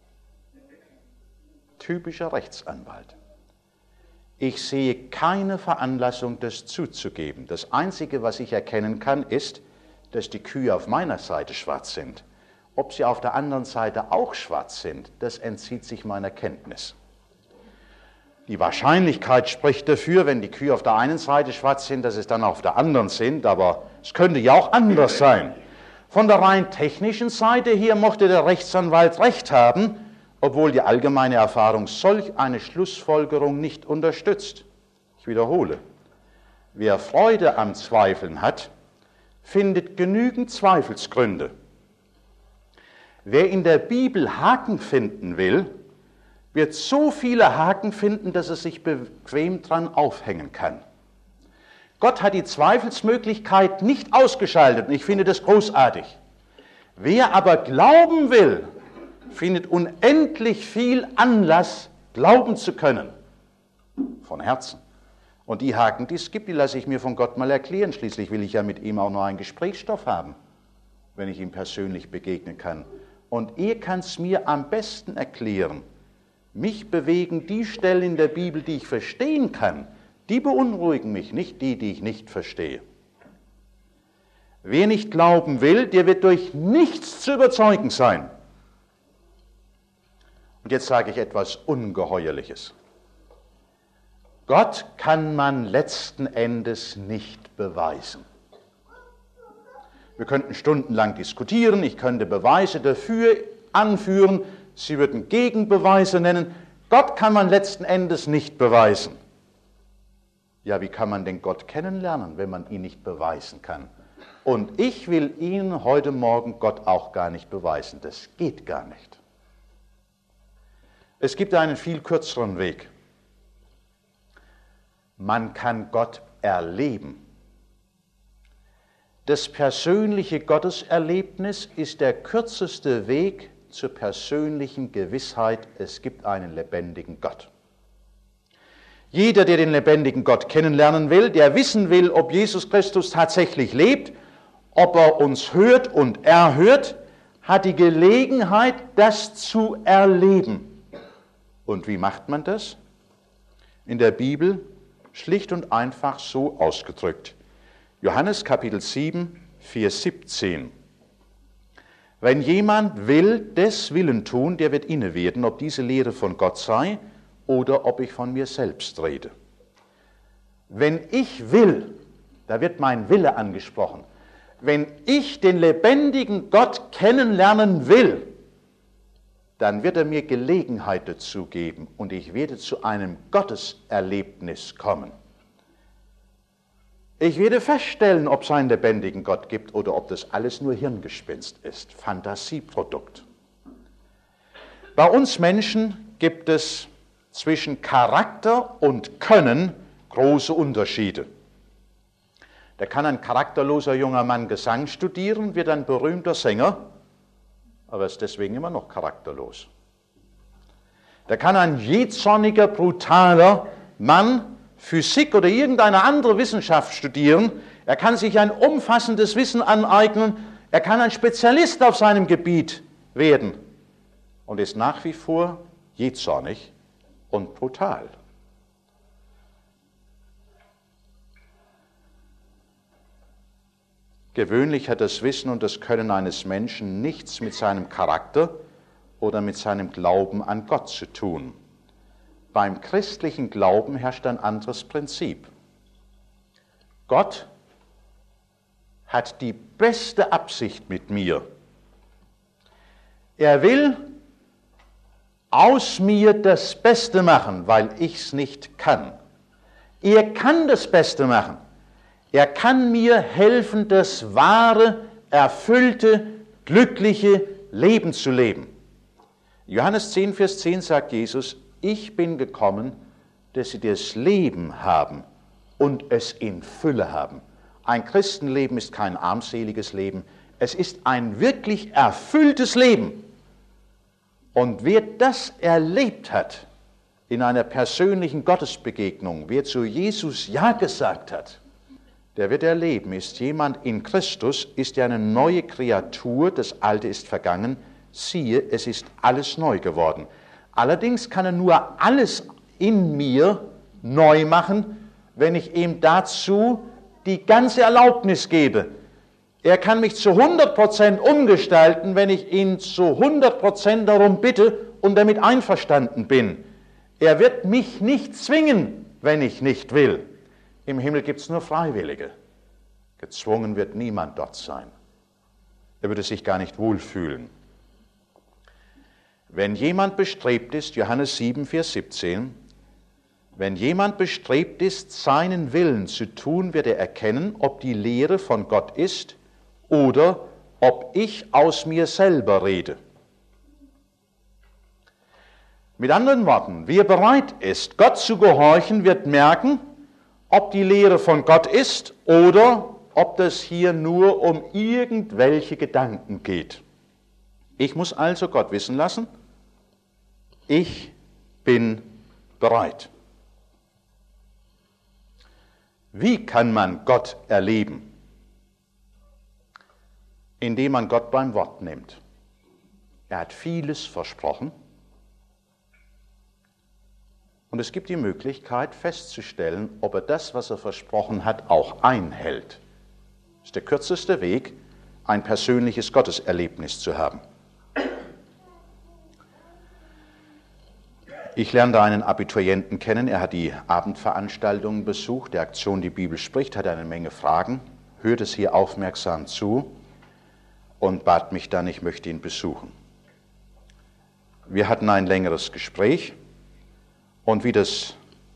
Typischer Rechtsanwalt. Ich sehe keine Veranlassung, das zuzugeben. Das Einzige, was ich erkennen kann, ist, dass die Kühe auf meiner Seite schwarz sind. Ob sie auf der anderen Seite auch schwarz sind, das entzieht sich meiner Kenntnis. Die Wahrscheinlichkeit spricht dafür, wenn die Kühe auf der einen Seite schwarz sind, dass es dann auf der anderen sind, aber es könnte ja auch anders sein. Von der rein technischen Seite hier mochte der Rechtsanwalt recht haben, obwohl die allgemeine Erfahrung solch eine Schlussfolgerung nicht unterstützt. Ich wiederhole, wer Freude am Zweifeln hat, findet genügend Zweifelsgründe. Wer in der Bibel Haken finden will, wird so viele Haken finden, dass er sich bequem dran aufhängen kann. Gott hat die Zweifelsmöglichkeit nicht ausgeschaltet und ich finde das großartig. Wer aber glauben will, findet unendlich viel Anlass, glauben zu können. Von Herzen. Und die Haken, die es gibt, die lasse ich mir von Gott mal erklären. Schließlich will ich ja mit ihm auch noch einen Gesprächsstoff haben, wenn ich ihm persönlich begegnen kann. Und er kann es mir am besten erklären. Mich bewegen die Stellen in der Bibel, die ich verstehen kann. Die beunruhigen mich, nicht die, die ich nicht verstehe. Wer nicht glauben will, der wird durch nichts zu überzeugen sein. Und jetzt sage ich etwas Ungeheuerliches. Gott kann man letzten Endes nicht beweisen. Wir könnten stundenlang diskutieren, ich könnte Beweise dafür anführen, Sie würden Gegenbeweise nennen. Gott kann man letzten Endes nicht beweisen. Ja, wie kann man denn Gott kennenlernen, wenn man ihn nicht beweisen kann? Und ich will Ihnen heute Morgen Gott auch gar nicht beweisen. Das geht gar nicht. Es gibt einen viel kürzeren Weg. Man kann Gott erleben. Das persönliche Gotteserlebnis ist der kürzeste Weg zur persönlichen Gewissheit, es gibt einen lebendigen Gott. Jeder, der den lebendigen Gott kennenlernen will, der wissen will, ob Jesus Christus tatsächlich lebt, ob er uns hört und erhört, hat die Gelegenheit, das zu erleben. Und wie macht man das? In der Bibel schlicht und einfach so ausgedrückt. Johannes Kapitel sieben, Vers siebzehn. Wenn jemand will, des Willen tun, der wird inne werden, ob diese Lehre von Gott sei oder ob ich von mir selbst rede. Wenn ich will, da wird mein Wille angesprochen, wenn ich den lebendigen Gott kennenlernen will, dann wird er mir Gelegenheit dazu geben und ich werde zu einem Gotteserlebnis kommen. Ich werde feststellen, ob es einen lebendigen Gott gibt oder ob das alles nur Hirngespinst ist, Fantasieprodukt. Bei uns Menschen gibt es zwischen Charakter und Können große Unterschiede. Da kann ein charakterloser junger Mann Gesang studieren, wird ein berühmter Sänger, aber ist deswegen immer noch charakterlos. Da kann ein jähzorniger, brutaler Mann Physik oder irgendeine andere Wissenschaft studieren, er kann sich ein umfassendes Wissen aneignen, er kann ein Spezialist auf seinem Gebiet werden und ist nach wie vor jähzornig und brutal. Gewöhnlich hat das Wissen und das Können eines Menschen nichts mit seinem Charakter oder mit seinem Glauben an Gott zu tun. Beim christlichen Glauben herrscht ein anderes Prinzip. Gott hat die beste Absicht mit mir. Er will aus mir das Beste machen, weil ich es nicht kann. Er kann das Beste machen. Er kann mir helfen, das wahre, erfüllte, glückliche Leben zu leben. Johannes zehn, Vers zehn sagt Jesus, ich bin gekommen, dass sie das Leben haben und es in Fülle haben. Ein Christenleben ist kein armseliges Leben, es ist ein wirklich erfülltes Leben. Und wer das erlebt hat in einer persönlichen Gottesbegegnung, wer zu Jesus Ja gesagt hat, der wird erleben, ist jemand in Christus, ist ja eine neue Kreatur, das Alte ist vergangen, siehe, es ist alles neu geworden. Allerdings kann er nur alles in mir neu machen, wenn ich ihm dazu die ganze Erlaubnis gebe. Er kann mich zu hundert Prozent umgestalten, wenn ich ihn zu hundert Prozent darum bitte und damit einverstanden bin. Er wird mich nicht zwingen, wenn ich nicht will. Im Himmel gibt es nur Freiwillige. Gezwungen wird niemand dort sein. Er würde sich gar nicht wohlfühlen. Wenn jemand bestrebt ist, Johannes sieben, Vers siebzehn, wenn jemand bestrebt ist, seinen Willen zu tun, wird er erkennen, ob die Lehre von Gott ist oder ob ich aus mir selber rede. Mit anderen Worten, wer bereit ist, Gott zu gehorchen, wird merken, ob die Lehre von Gott ist oder ob das hier nur um irgendwelche Gedanken geht. Ich muss also Gott wissen lassen, ich bin bereit. Wie kann man Gott erleben? Indem man Gott beim Wort nimmt. Er hat vieles versprochen. Und es gibt die Möglichkeit festzustellen, ob er das, was er versprochen hat, auch einhält. Das ist der kürzeste Weg, ein persönliches Gotteserlebnis zu haben. Ich lernte einen Abiturienten kennen, er hat die Abendveranstaltungen besucht, der Aktion Die Bibel spricht, hat eine Menge Fragen, hört es hier aufmerksam zu und bat mich dann, ich möchte ihn besuchen. Wir hatten ein längeres Gespräch und wie das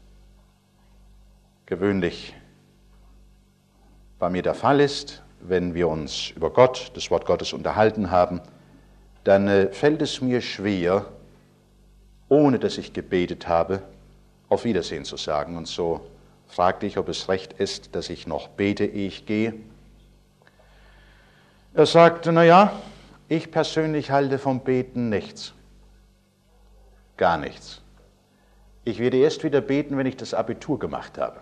gewöhnlich bei mir der Fall ist, wenn wir uns über Gott, das Wort Gottes unterhalten haben, dann äh, fällt es mir schwer, ohne dass ich gebetet habe, auf Wiedersehen zu sagen. Und so fragte ich, ob es recht ist, dass ich noch bete, ehe ich gehe. Er sagte, naja, ich persönlich halte vom Beten nichts. Gar nichts. Ich werde erst wieder beten, wenn ich das Abitur gemacht habe.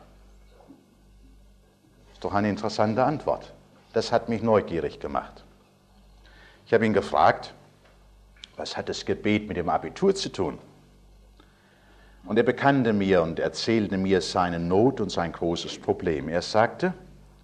Ist doch eine interessante Antwort. Das hat mich neugierig gemacht. Ich habe ihn gefragt, was hat das Gebet mit dem Abitur zu tun? Und er bekannte mir und erzählte mir seine Not und sein großes Problem. Er sagte,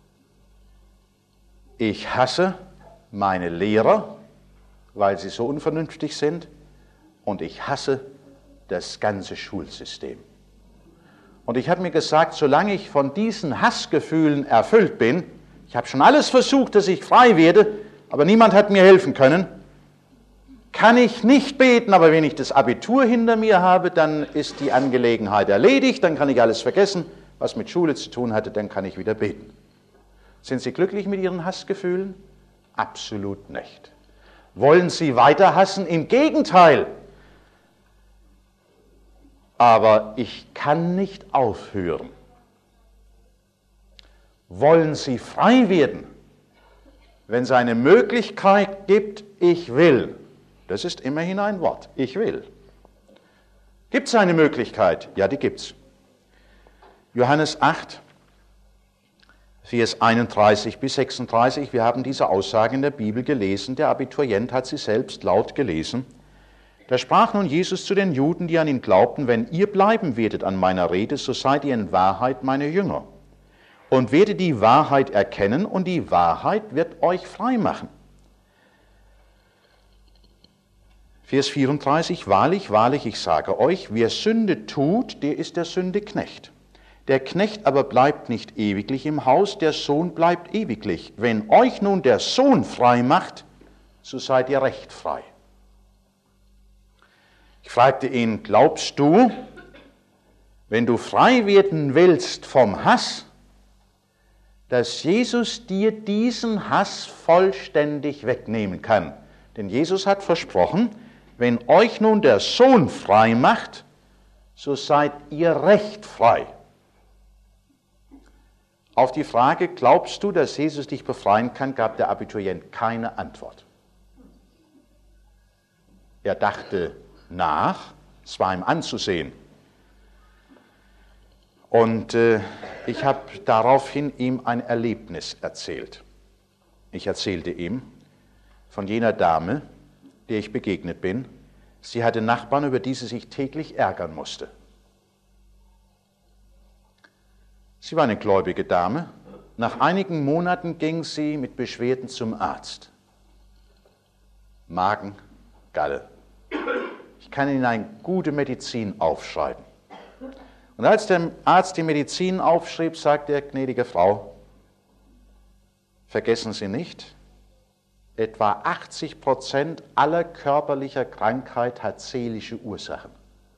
ich hasse meine Lehrer, weil sie so unvernünftig sind, und ich hasse das ganze Schulsystem. Und ich habe mir gesagt, solange ich von diesen Hassgefühlen erfüllt bin, ich habe schon alles versucht, dass ich frei werde, aber niemand hat mir helfen können, kann ich nicht beten, aber wenn ich das Abitur hinter mir habe, dann ist die Angelegenheit erledigt, dann kann ich alles vergessen, was mit Schule zu tun hatte, dann kann ich wieder beten. Sind Sie glücklich mit Ihren Hassgefühlen? Absolut nicht. Wollen Sie weiter hassen? Im Gegenteil. Aber ich kann nicht aufhören. Wollen Sie frei werden? Wenn es eine Möglichkeit gibt, ich will. Das ist immerhin ein Wort. Ich will. Gibt es eine Möglichkeit? Ja, die gibt es. Johannes acht, Vers einunddreißig bis sechsunddreißig. Wir haben diese Aussage in der Bibel gelesen. Der Abiturient hat sie selbst laut gelesen. Da sprach nun Jesus zu den Juden, die an ihn glaubten, wenn ihr bleiben werdet an meiner Rede, so seid ihr in Wahrheit meine Jünger. Und werdet die Wahrheit erkennen, und die Wahrheit wird euch frei machen. Vers vierunddreißig, wahrlich, wahrlich, ich sage euch, wer Sünde tut, der ist der Sünde Knecht. Der Knecht aber bleibt nicht ewiglich im Haus, der Sohn bleibt ewiglich. Wenn euch nun der Sohn frei macht, so seid ihr recht frei. Ich fragte ihn, glaubst du, wenn du frei werden willst vom Hass, dass Jesus dir diesen Hass vollständig wegnehmen kann? Denn Jesus hat versprochen, wenn euch nun der Sohn frei macht, so seid ihr recht frei. Auf die Frage, glaubst du, dass Jesus dich befreien kann, gab der Abiturient keine Antwort. Er dachte nach, es war ihm anzusehen. Und äh, ich habe daraufhin ihm ein Erlebnis erzählt. Ich erzählte ihm von jener Dame, der ich begegnet bin. Sie hatte Nachbarn, über die sie sich täglich ärgern musste. Sie war eine gläubige Dame. Nach einigen Monaten ging sie mit Beschwerden zum Arzt. Magen, Galle. Ich kann Ihnen eine gute Medizin aufschreiben. Und als der Arzt die Medizin aufschrieb, sagte er, gnädige Frau, vergessen Sie nicht, etwa achtzig Prozent aller körperlicher Krankheit hat seelische Ursachen.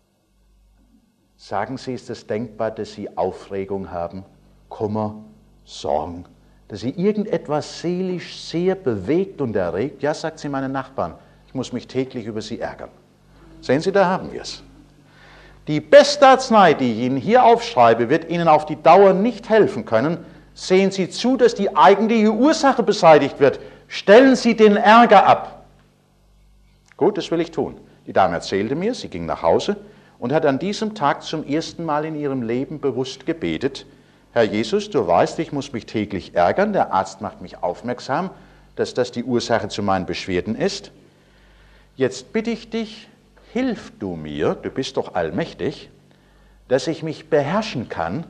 Sagen Sie, ist es denkbar, dass Sie Aufregung haben, Kummer, Sorgen, dass Sie irgendetwas seelisch sehr bewegt und erregt? Ja, sagt sie meinen Nachbarn, ich muss mich täglich über sie ärgern. Sehen Sie, da haben wir es. Die beste Arznei, die ich Ihnen hier aufschreibe, wird Ihnen auf die Dauer nicht helfen können. Sehen Sie zu, dass die eigentliche Ursache beseitigt wird. Stellen Sie den Ärger ab. Gut, das will ich tun. Die Dame erzählte mir, sie ging nach Hause und hat an diesem Tag zum ersten Mal in ihrem Leben bewusst gebetet: Herr Jesus, du weißt, ich muss mich täglich ärgern. Der Arzt macht mich aufmerksam, dass das die Ursache zu meinen Beschwerden ist. Jetzt bitte ich dich, hilf du mir, du bist doch allmächtig, dass ich mich beherrschen kann.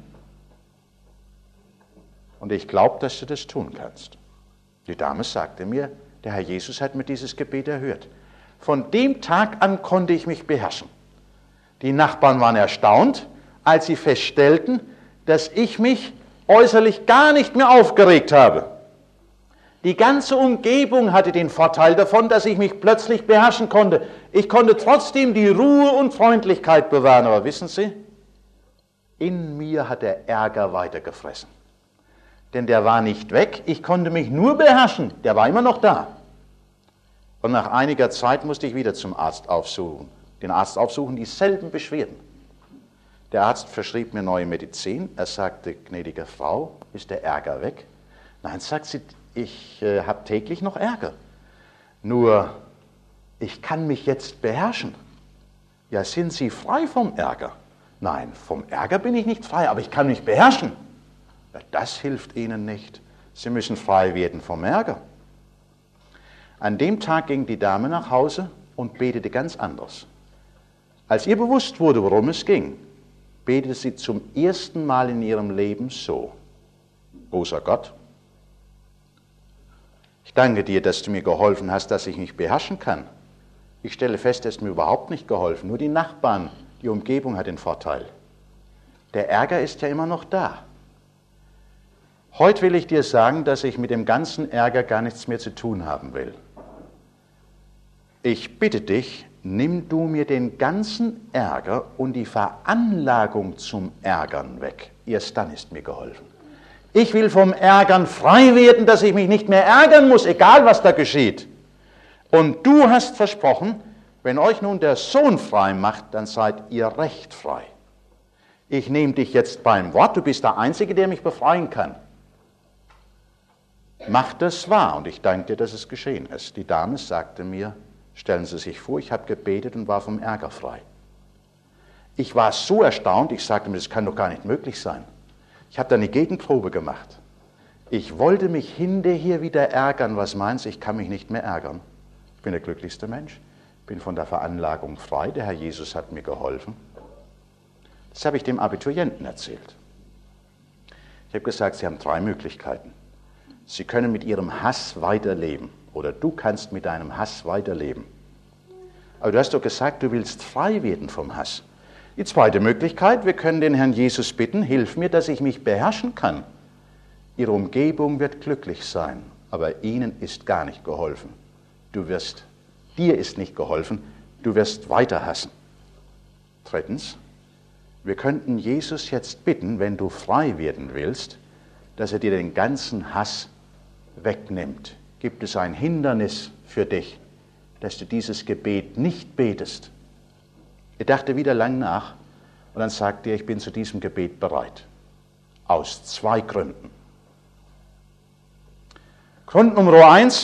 Und ich glaube, dass du das tun kannst. Die Dame sagte mir, der Herr Jesus hat mir dieses Gebet erhört. Von dem Tag an konnte ich mich beherrschen. Die Nachbarn waren erstaunt, als sie feststellten, dass ich mich äußerlich gar nicht mehr aufgeregt habe. Die ganze Umgebung hatte den Vorteil davon, dass ich mich plötzlich beherrschen konnte. Ich konnte trotzdem die Ruhe und Freundlichkeit bewahren. Aber wissen Sie, in mir hat der Ärger weitergefressen. Denn der war nicht weg, ich konnte mich nur beherrschen, der war immer noch da. Und nach einiger Zeit musste ich wieder zum Arzt aufsuchen, den Arzt aufsuchen, dieselben Beschwerden. Der Arzt verschrieb mir neue Medizin. Er sagte, gnädige Frau, ist der Ärger weg? Nein, sagt sie, ich äh, habe täglich noch Ärger. Nur, ich kann mich jetzt beherrschen. Ja, sind Sie frei vom Ärger? Nein, vom Ärger bin ich nicht frei, aber ich kann mich beherrschen. Ja, das hilft Ihnen nicht. Sie müssen frei werden vom Ärger. An dem Tag ging die Dame nach Hause und betete ganz anders. Als ihr bewusst wurde, worum es ging, betete sie zum ersten Mal in ihrem Leben so: Großer Gott, ich danke dir, dass du mir geholfen hast, dass ich mich beherrschen kann. Ich stelle fest, es ist mir überhaupt nicht geholfen. Nur die Nachbarn, die Umgebung hat den Vorteil. Der Ärger ist ja immer noch da. Heute will ich dir sagen, dass ich mit dem ganzen Ärger gar nichts mehr zu tun haben will. Ich bitte dich, nimm du mir den ganzen Ärger und die Veranlagung zum Ärgern weg. Erst dann ist mir geholfen. Ich will vom Ärgern frei werden, dass ich mich nicht mehr ärgern muss, egal was da geschieht. Und du hast versprochen, wenn euch nun der Sohn frei macht, dann seid ihr recht frei. Ich nehme dich jetzt beim Wort, du bist der Einzige, der mich befreien kann. Mach das wahr, und ich danke dir, dass es geschehen ist. Die Dame sagte mir, stellen Sie sich vor, ich habe gebetet und war vom Ärger frei. Ich war so erstaunt, ich sagte mir, das kann doch gar nicht möglich sein. Ich habe da eine Gegenprobe gemacht. Ich wollte mich hinterher wieder ärgern. Was meinst du, ich kann mich nicht mehr ärgern? Ich bin der glücklichste Mensch, bin von der Veranlagung frei, der Herr Jesus hat mir geholfen. Das habe ich dem Abiturienten erzählt. Ich habe gesagt, Sie haben drei Möglichkeiten. Sie können mit Ihrem Hass weiterleben oder du kannst mit deinem Hass weiterleben. Aber du hast doch gesagt, du willst frei werden vom Hass. Die zweite Möglichkeit, wir können den Herrn Jesus bitten, hilf mir, dass ich mich beherrschen kann. Ihre Umgebung wird glücklich sein, aber ihnen ist gar nicht geholfen. Du wirst, dir ist nicht geholfen, du wirst weiter hassen. Drittens, wir könnten Jesus jetzt bitten, wenn du frei werden willst, dass er dir den ganzen Hass wegnimmt. Gibt es ein Hindernis für dich, dass du dieses Gebet nicht betest? Er dachte wieder lang nach und dann sagte er, ich bin zu diesem Gebet bereit. Aus zwei Gründen. Grund Nummer eins,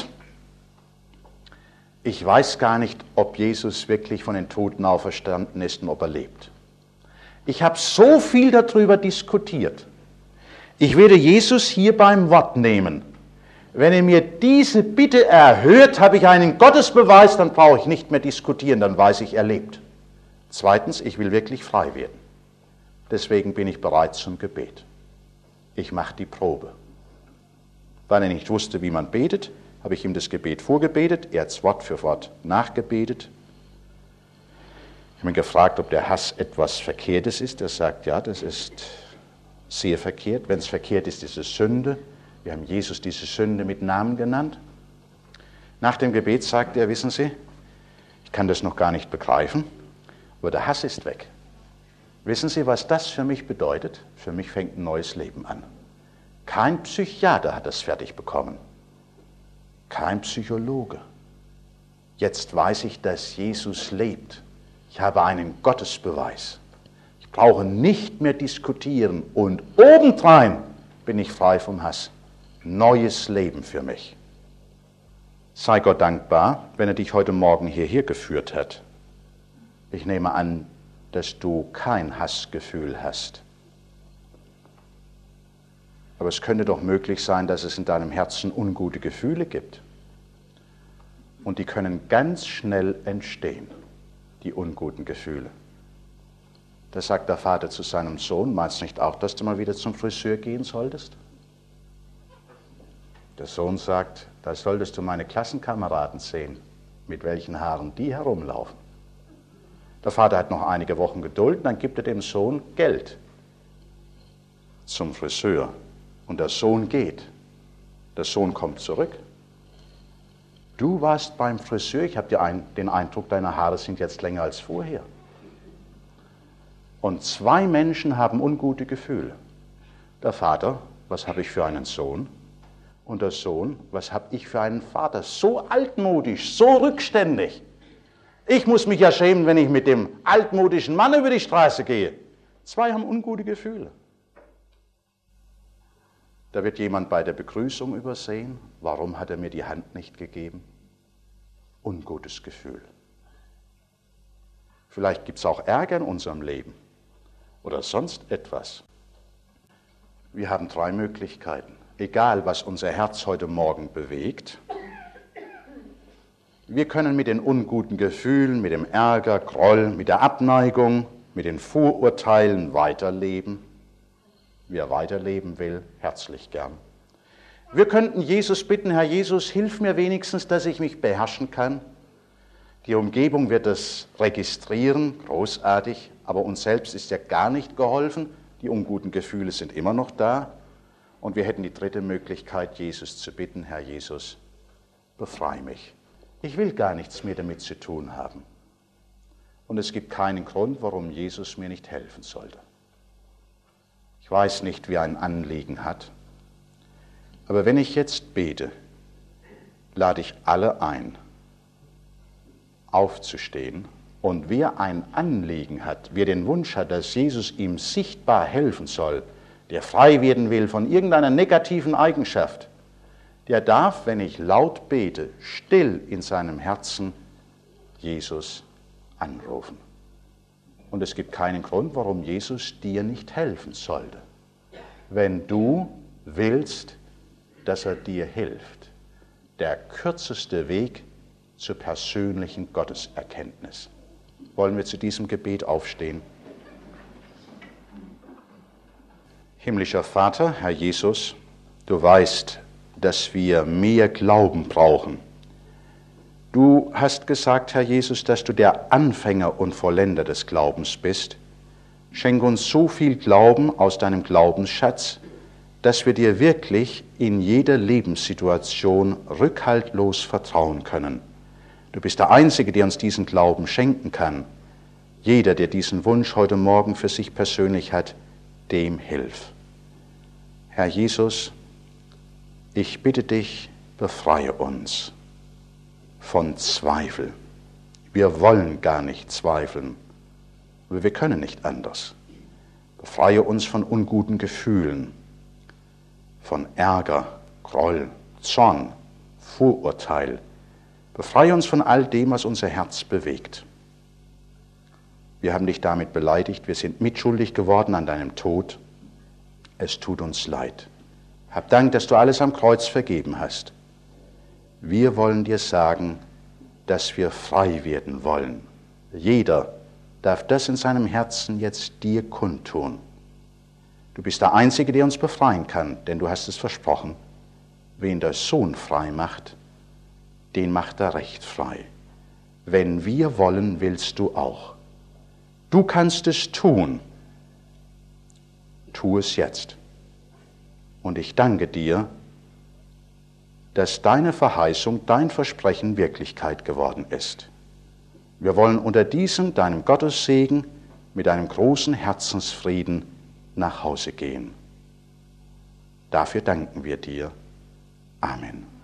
ich weiß gar nicht, ob Jesus wirklich von den Toten auferstanden ist und ob er lebt. Ich habe so viel darüber diskutiert. Ich werde Jesus hier beim Wort nehmen. Wenn er mir diese Bitte erhört, habe ich einen Gottesbeweis, dann brauche ich nicht mehr diskutieren, dann weiß ich, er lebt. Zweitens, ich will wirklich frei werden. Deswegen bin ich bereit zum Gebet. Ich mache die Probe. Weil er nicht wusste, wie man betet, habe ich ihm das Gebet vorgebetet, er hat es Wort für Wort nachgebetet. Ich habe ihn gefragt, ob der Hass etwas Verkehrtes ist. Er sagt, ja, das ist sehr verkehrt. Wenn es verkehrt ist, ist es Sünde. Wir haben Jesus diese Sünde mit Namen genannt. Nach dem Gebet sagte er, wissen Sie, ich kann das noch gar nicht begreifen, aber der Hass ist weg. Wissen Sie, was das für mich bedeutet? Für mich fängt ein neues Leben an. Kein Psychiater hat das fertig bekommen. Kein Psychologe. Jetzt weiß ich, dass Jesus lebt. Ich habe einen Gottesbeweis. Ich brauche nicht mehr diskutieren und obendrein bin ich frei vom Hass. Neues Leben für mich. Sei Gott dankbar, wenn er dich heute Morgen hierher geführt hat. Ich nehme an, dass du kein Hassgefühl hast. Aber es könnte doch möglich sein, dass es in deinem Herzen ungute Gefühle gibt. Und die können ganz schnell entstehen, die unguten Gefühle. Da sagt der Vater zu seinem Sohn, meinst du nicht auch, dass du mal wieder zum Friseur gehen solltest? Der Sohn sagt, da solltest du meine Klassenkameraden sehen, mit welchen Haaren die herumlaufen. Der Vater hat noch einige Wochen Geduld, dann gibt er dem Sohn Geld zum Friseur. Und der Sohn geht. Der Sohn kommt zurück. Du warst beim Friseur, ich habe den Eindruck, deine Haare sind jetzt länger als vorher. Und zwei Menschen haben ungute Gefühle. Der Vater, was habe ich für einen Sohn? Und der Sohn, was habe ich für einen Vater? So altmodisch, so rückständig. Ich muss mich ja schämen, wenn ich mit dem altmodischen Mann über die Straße gehe. Zwei haben ungute Gefühle. Da wird jemand bei der Begrüßung übersehen. Warum hat er mir die Hand nicht gegeben? Ungutes Gefühl. Vielleicht gibt es auch Ärger in unserem Leben oder sonst etwas. Wir haben drei Möglichkeiten. Egal, was unser Herz heute Morgen bewegt. Wir können mit den unguten Gefühlen, mit dem Ärger, Groll, mit der Abneigung, mit den Vorurteilen weiterleben. Wer weiterleben will, herzlich gern. Wir könnten Jesus bitten, Herr Jesus, hilf mir wenigstens, dass ich mich beherrschen kann. Die Umgebung wird es registrieren, großartig, aber uns selbst ist ja gar nicht geholfen. Die unguten Gefühle sind immer noch da. Und wir hätten die dritte Möglichkeit, Jesus zu bitten, Herr Jesus, befreie mich. Ich will gar nichts mehr damit zu tun haben. Und es gibt keinen Grund, warum Jesus mir nicht helfen sollte. Ich weiß nicht, wer ein Anliegen hat, aber wenn ich jetzt bete, lade ich alle ein, aufzustehen. Und wer ein Anliegen hat, wer den Wunsch hat, dass Jesus ihm sichtbar helfen soll, der frei werden will von irgendeiner negativen Eigenschaft, der darf, wenn ich laut bete, still in seinem Herzen Jesus anrufen. Und es gibt keinen Grund, warum Jesus dir nicht helfen sollte. Wenn du willst, dass er dir hilft. Der kürzeste Weg zur persönlichen Gotteserkenntnis. Wollen wir zu diesem Gebet aufstehen? Himmlischer Vater, Herr Jesus, du weißt, dass wir mehr Glauben brauchen. Du hast gesagt, Herr Jesus, dass du der Anfänger und Vollender des Glaubens bist. Schenk uns so viel Glauben aus deinem Glaubensschatz, dass wir dir wirklich in jeder Lebenssituation rückhaltlos vertrauen können. Du bist der Einzige, der uns diesen Glauben schenken kann. Jeder, der diesen Wunsch heute Morgen für sich persönlich hat, dem hilf. Herr Jesus, ich bitte dich, befreie uns von Zweifel. Wir wollen gar nicht zweifeln, aber wir können nicht anders. Befreie uns von unguten Gefühlen, von Ärger, Groll, Zorn, Vorurteil. Befreie uns von all dem, was unser Herz bewegt. Wir haben dich damit beleidigt, wir sind mitschuldig geworden an deinem Tod. Es tut uns leid. Hab Dank, dass du alles am Kreuz vergeben hast. Wir wollen dir sagen, dass wir frei werden wollen. Jeder darf das in seinem Herzen jetzt dir kundtun. Du bist der Einzige, der uns befreien kann, denn du hast es versprochen. Wen der Sohn frei macht, den macht er recht frei. Wenn wir wollen, willst du auch. Du kannst es tun. Tu es jetzt. Und ich danke dir, dass deine Verheißung, dein Versprechen Wirklichkeit geworden ist. Wir wollen unter diesem, deinem Gottessegen, mit einem großen Herzensfrieden nach Hause gehen. Dafür danken wir dir. Amen.